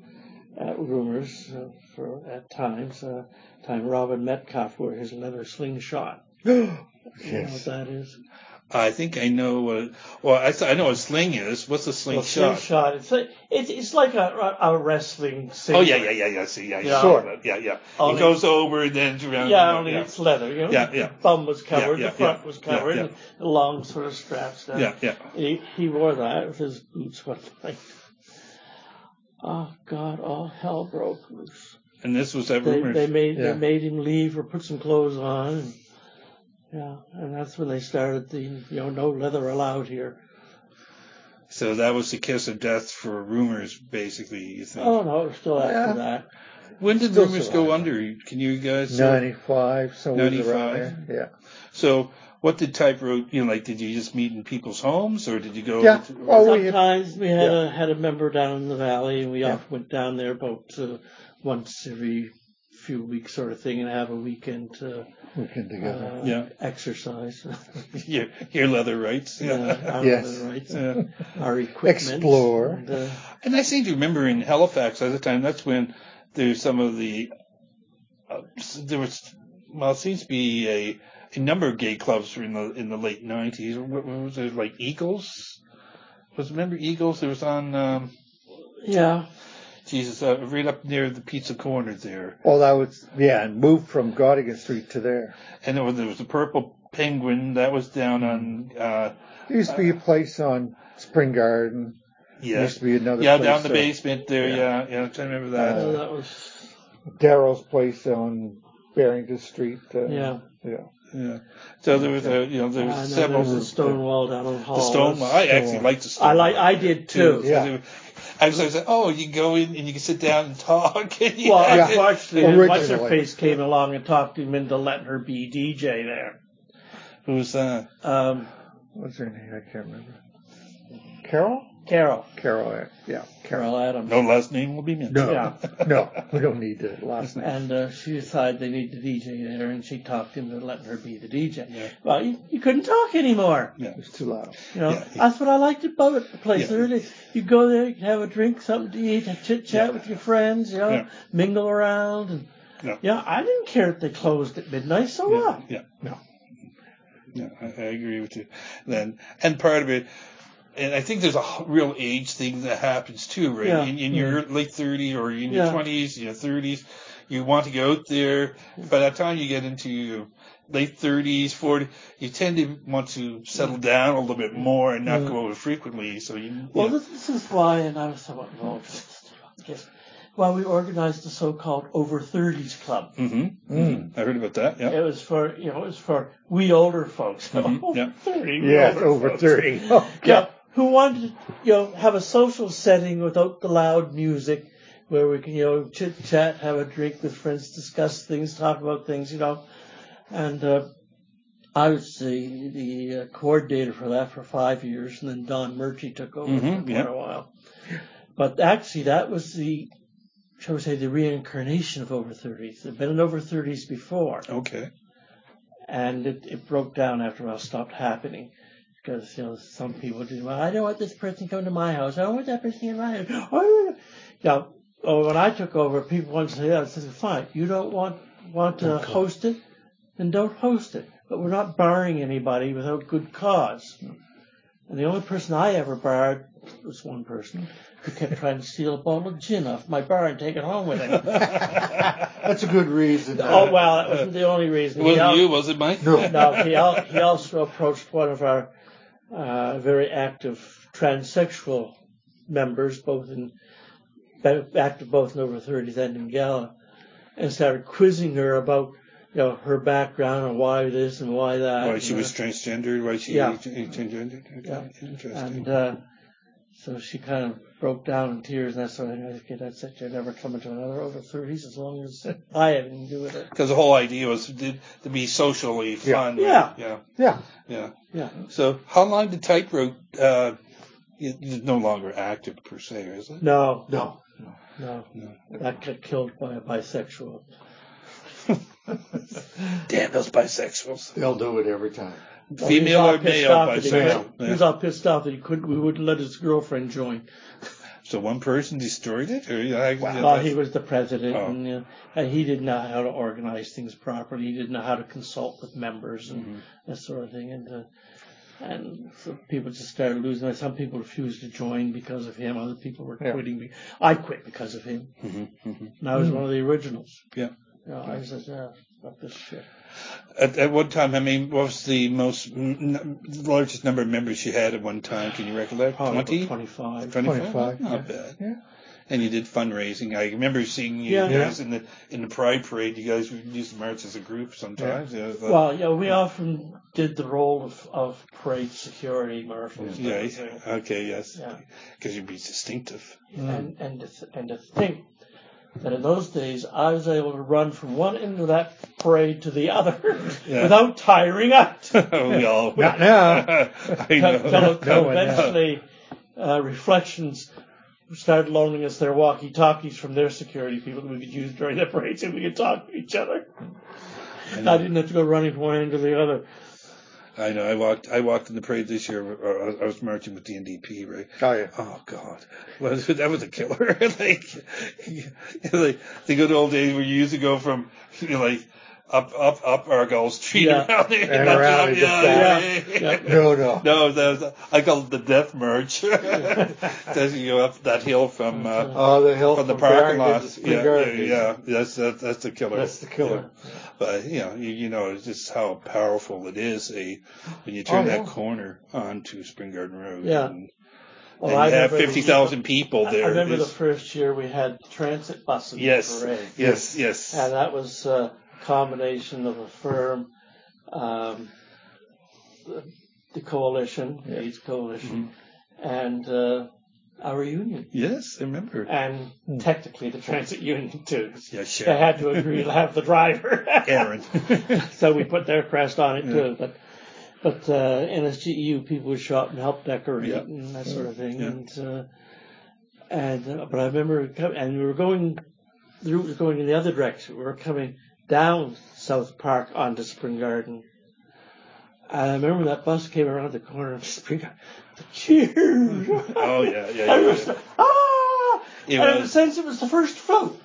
Rumors at times. Robin Metcalf wore his leather slingshot. You know what that is? I think I know I know what a sling is. What's a slingshot? Slingshot. It's like a wrestling singlet. Oh, yeah. See, yeah. Sure. Yeah. Only- It goes over and then around. Yeah, only it's leather. You know, Yeah. the bum was covered, Yeah, the front was covered, yeah. and the long sort of straps down. Yeah. He wore that with his boots one night. Oh God! All hell broke loose. And this was at They Rumors. they made him leave or put some clothes on. And that's when they started the no leather allowed here. So that was the kiss of death for Rumors, basically, you think? Oh no, it was still after that. When did Still Rumors go survived. under? Can you guys... 95, so 95? around there. Yeah. So what did Type Road, did you just meet in people's homes, or did you go... Yeah. Sometimes we had a member down in the valley, and we often went down there about once every few weeks sort of thing, and have a weekend together. exercise. Your leather rights. Our Yes. leather rights, our equipment. Explore. And I seem to remember in Halifax at the time, that's when there's some of the... it seems to be a number of gay clubs in the late 90s. What was it, like Eagles? Remember Eagles? It was on... Jesus, right up near the Pizza Corner there. Well, that was, and moved from Godigan Street to there. And there was the Purple Penguin, that was down on... There used to be a place on Spring Garden. Yeah. There used to be another place. Yeah, down the basement there, yeah. I'm trying to remember that. That was... Daryl's place on Barrington Street. Yeah. So there was there was several... There was the Stonewall down on Hall. The Stonewall. I actually liked the Stonewall. I did too. Yeah. I was like, you can go in and you can sit down and talk. Unfortunately, what's-her-face came along and talked him into letting her be DJ there. Who's that? What's her name? I can't remember. Carol, yeah. Carol Adams. No last name will be mentioned. No, we don't need the last name. And she decided they needed the DJ there, and she talked him into letting her be the DJ. Yeah. Well, you couldn't talk anymore. Yeah. It was too loud. That's what I liked about the place. Yeah. You go there, you can have a drink, something to eat, chit-chat with your friends, mingle around. And, I didn't care if they closed at midnight, so what? Yeah, I agree with you. Then, and part of it, and I think there's a real age thing that happens too, right? Yeah. In your late 30s or in your 20s, your 30s, you want to go out there. By the time you get into your late 30s, 40s, you tend to want to settle down a little bit more and not go out frequently. So this is why, and I was somewhat involved. Why we organized the so-called Over 30s Club. I heard about that. Yeah. It was for we older folks. Yeah. 30. Yes, over 30. Oh, yeah. Who wanted to, have a social setting without the loud music, where we can, chit chat, have a drink with friends, discuss things, talk about things, And I was the coordinator for that for 5 years, and then Don Murchie took over for quite a while. But actually, that was the reincarnation of Over 30s. There'd been an Over 30s before. Okay. And it broke down after a while, stopped happening. Because, some people do, well, I don't want this person coming to my house. I don't want that person in my house. When I took over, people wanted to say that. I said, fine, you don't want to host it? then don't host it. But we're not barring anybody without good cause. And the only person I ever barred was one person who kept trying to steal a bottle of gin off my bar and take it home with him. That's a good reason. Oh, well, that wasn't the only reason. It wasn't you, was it, Mike? No, he also approached one of our very active transsexual members, active both in Over 30s and in Gala, and started quizzing her about her background and why this and why that. Why she was transgender, why she transgender. Yeah. Interesting. And so she kind of broke down in tears and that sort of thing. I said, I said, you're never coming to another Over 30s as long as I have anything to do with it. Because the whole idea was to be socially fun. Yeah. Right? Yeah. So how long did Tightrope, it's no longer active per se, is it? No. That got killed by a bisexual. Damn those bisexuals. They'll do it every time. Female or male bisexual. He was all pissed off that we wouldn't let his girlfriend join. So one person destroyed it? Or, well, he was the president, and he didn't know how to organize things properly. He didn't know how to consult with members and that sort of thing. And so people just started losing. Some people refused to join because of him. Other people were quitting. I quit because of him. And I was one of the originals. Yeah. I said, fuck this shit. At one time, I mean, what was the largest number of members you had at one time? Can you recollect? 20? 25. 25? Not bad. Yeah. And you did fundraising. I remember seeing you guys in the Pride Parade. You guys used to march as a group sometimes. Yeah. Well, we often did the role of parade security marshals. Yeah. Okay. Yes. Because you'd be distinctive. And to think that in those days I was able to run from one end of that parade to the other without tiring out. Not now. Until eventually Reflections started loaning us their walkie-talkies from their security people that we could use during the parade so we could talk to each other. I didn't have to go running from one end to the other. I know. I walked in the parade this year. I was marching with the NDP, right? Oh yeah. Oh God, that was a killer. like the good old days where you used to go from up Argyle Street around there and around. No, I call it the death march. As you go up that hill from the hill from the parking lot. Yeah. That's the killer. That's the killer. Yeah. But you know just how powerful it is when you turn that corner onto Spring Garden Road. Yeah. And you have 50,000 people there. I remember the first year we had transit buses in the parade. Yes. And that was a combination of a firm, the coalition, the AIDS Coalition, and our union. Yes, I remember. And technically the transit union too. Yeah, sure. They had to agree to have the driver. Aaron. So we put their crest on it too. But NSGEU people would show up and help decorate and that sort of thing. Yeah. But I remember and we were going in the other direction. We were coming down South Park onto Spring Garden. And I remember that bus came around the corner of Spring Garden. The cheers! Oh, yeah. In a sense, it was the first float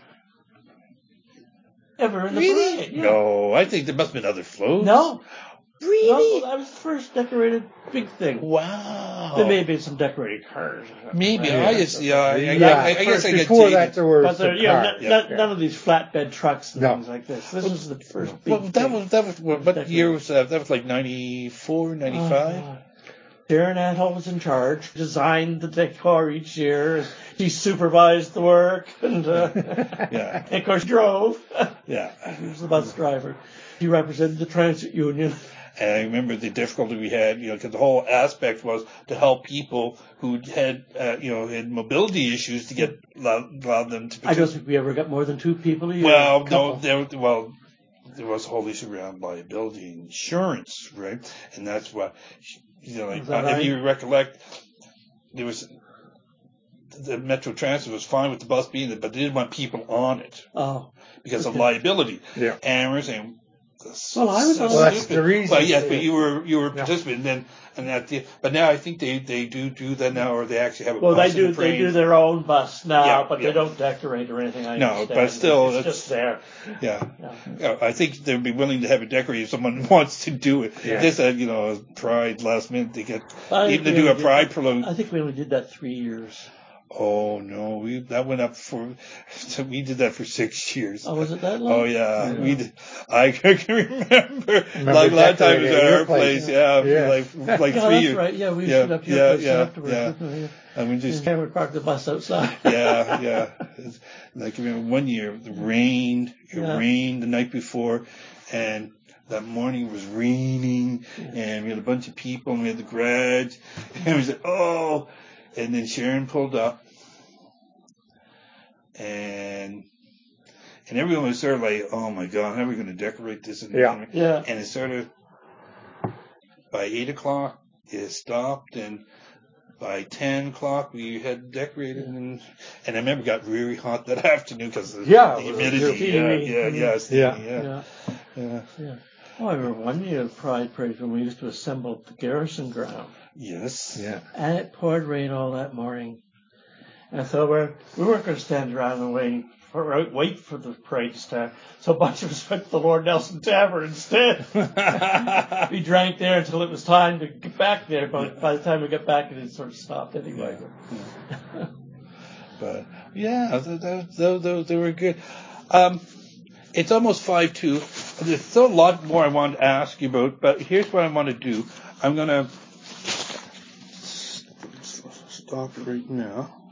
ever in the parade. Yeah. No, I think there must have been other floats. No. Really? No, that was the first decorated big thing. Wow. There may have been some decorated cars. Maybe. I guess I get before jaded. that there were none of these flatbed trucks and things like this. This was the first big thing. What year was that? That was like 94, 95? Darren Anhall was in charge, designed the decor each year. He supervised the work and of course drove. Yeah. He was the bus driver. He represented the transit union. And I remember the difficulty we had, because the whole aspect was to help people who had, had mobility issues to get allow them to. I don't think we ever got more than 2 people a year. Well, no, there was a whole issue around liability insurance, right? And that's what, if you recollect, there was the Metro Transit was fine with the bus being there, but they didn't want people on it. Oh, because of liability. Yeah, Amherst and Well, I was on Well, that's the reason. Well, yes, but you were a participant then, but now I think they do that now, or they actually have a Well, bus they in the parade. do their own bus now, Yeah, but yeah. they don't decorate or anything. I No, understand. but still, it's that's- just there. Yeah. Yeah. Yeah, I think they'd be willing to have it decorated if someone wants to do it. Yeah. This, Pride last minute to get I even think to we do a only Pride did- promotion. I think we only did that 3 years. Oh no, that went up we did that for 6 years. Oh, was it that long? Oh yeah, Yeah. we did. I can remember Remember like a lot of times decorating at your our place. place, yeah, Yeah. like Yeah, 3 that's years. right. Yeah, we Yeah, stood up your yeah, place yeah, afterwards. yeah. didn't we? And we just And we parked the bus outside. yeah. It's, like I remember one year it rained. It Yeah. rained the night before, and that morning it was raining, and we had a bunch of people, and we had the garage, and we said, oh, and then Sharon pulled up, and everyone was sort of like, oh my God, how are we going to decorate this? And Yeah. Yeah. and it sort of by 8:00 it stopped, and by 10:00 we had decorated, and I remember it got really hot that afternoon because of Yeah, the it was humidity. steamy. Steamy, Yeah. Yeah. Oh, I remember one year of Pride Parade when we used to assemble at the Garrison Ground. Yes. Yeah. And it poured rain all that morning. And so we weren't going to stand around and wait for the parade to start. So a bunch of us went to the Lord Nelson Tavern instead. We drank there until it was time to get back there. But by the time we got back, it had sort of stopped anyway. But yeah, they were good. It's almost 5:02. There's still a lot more I want to ask you about, but here's what I want to do. I'm going to stop right now.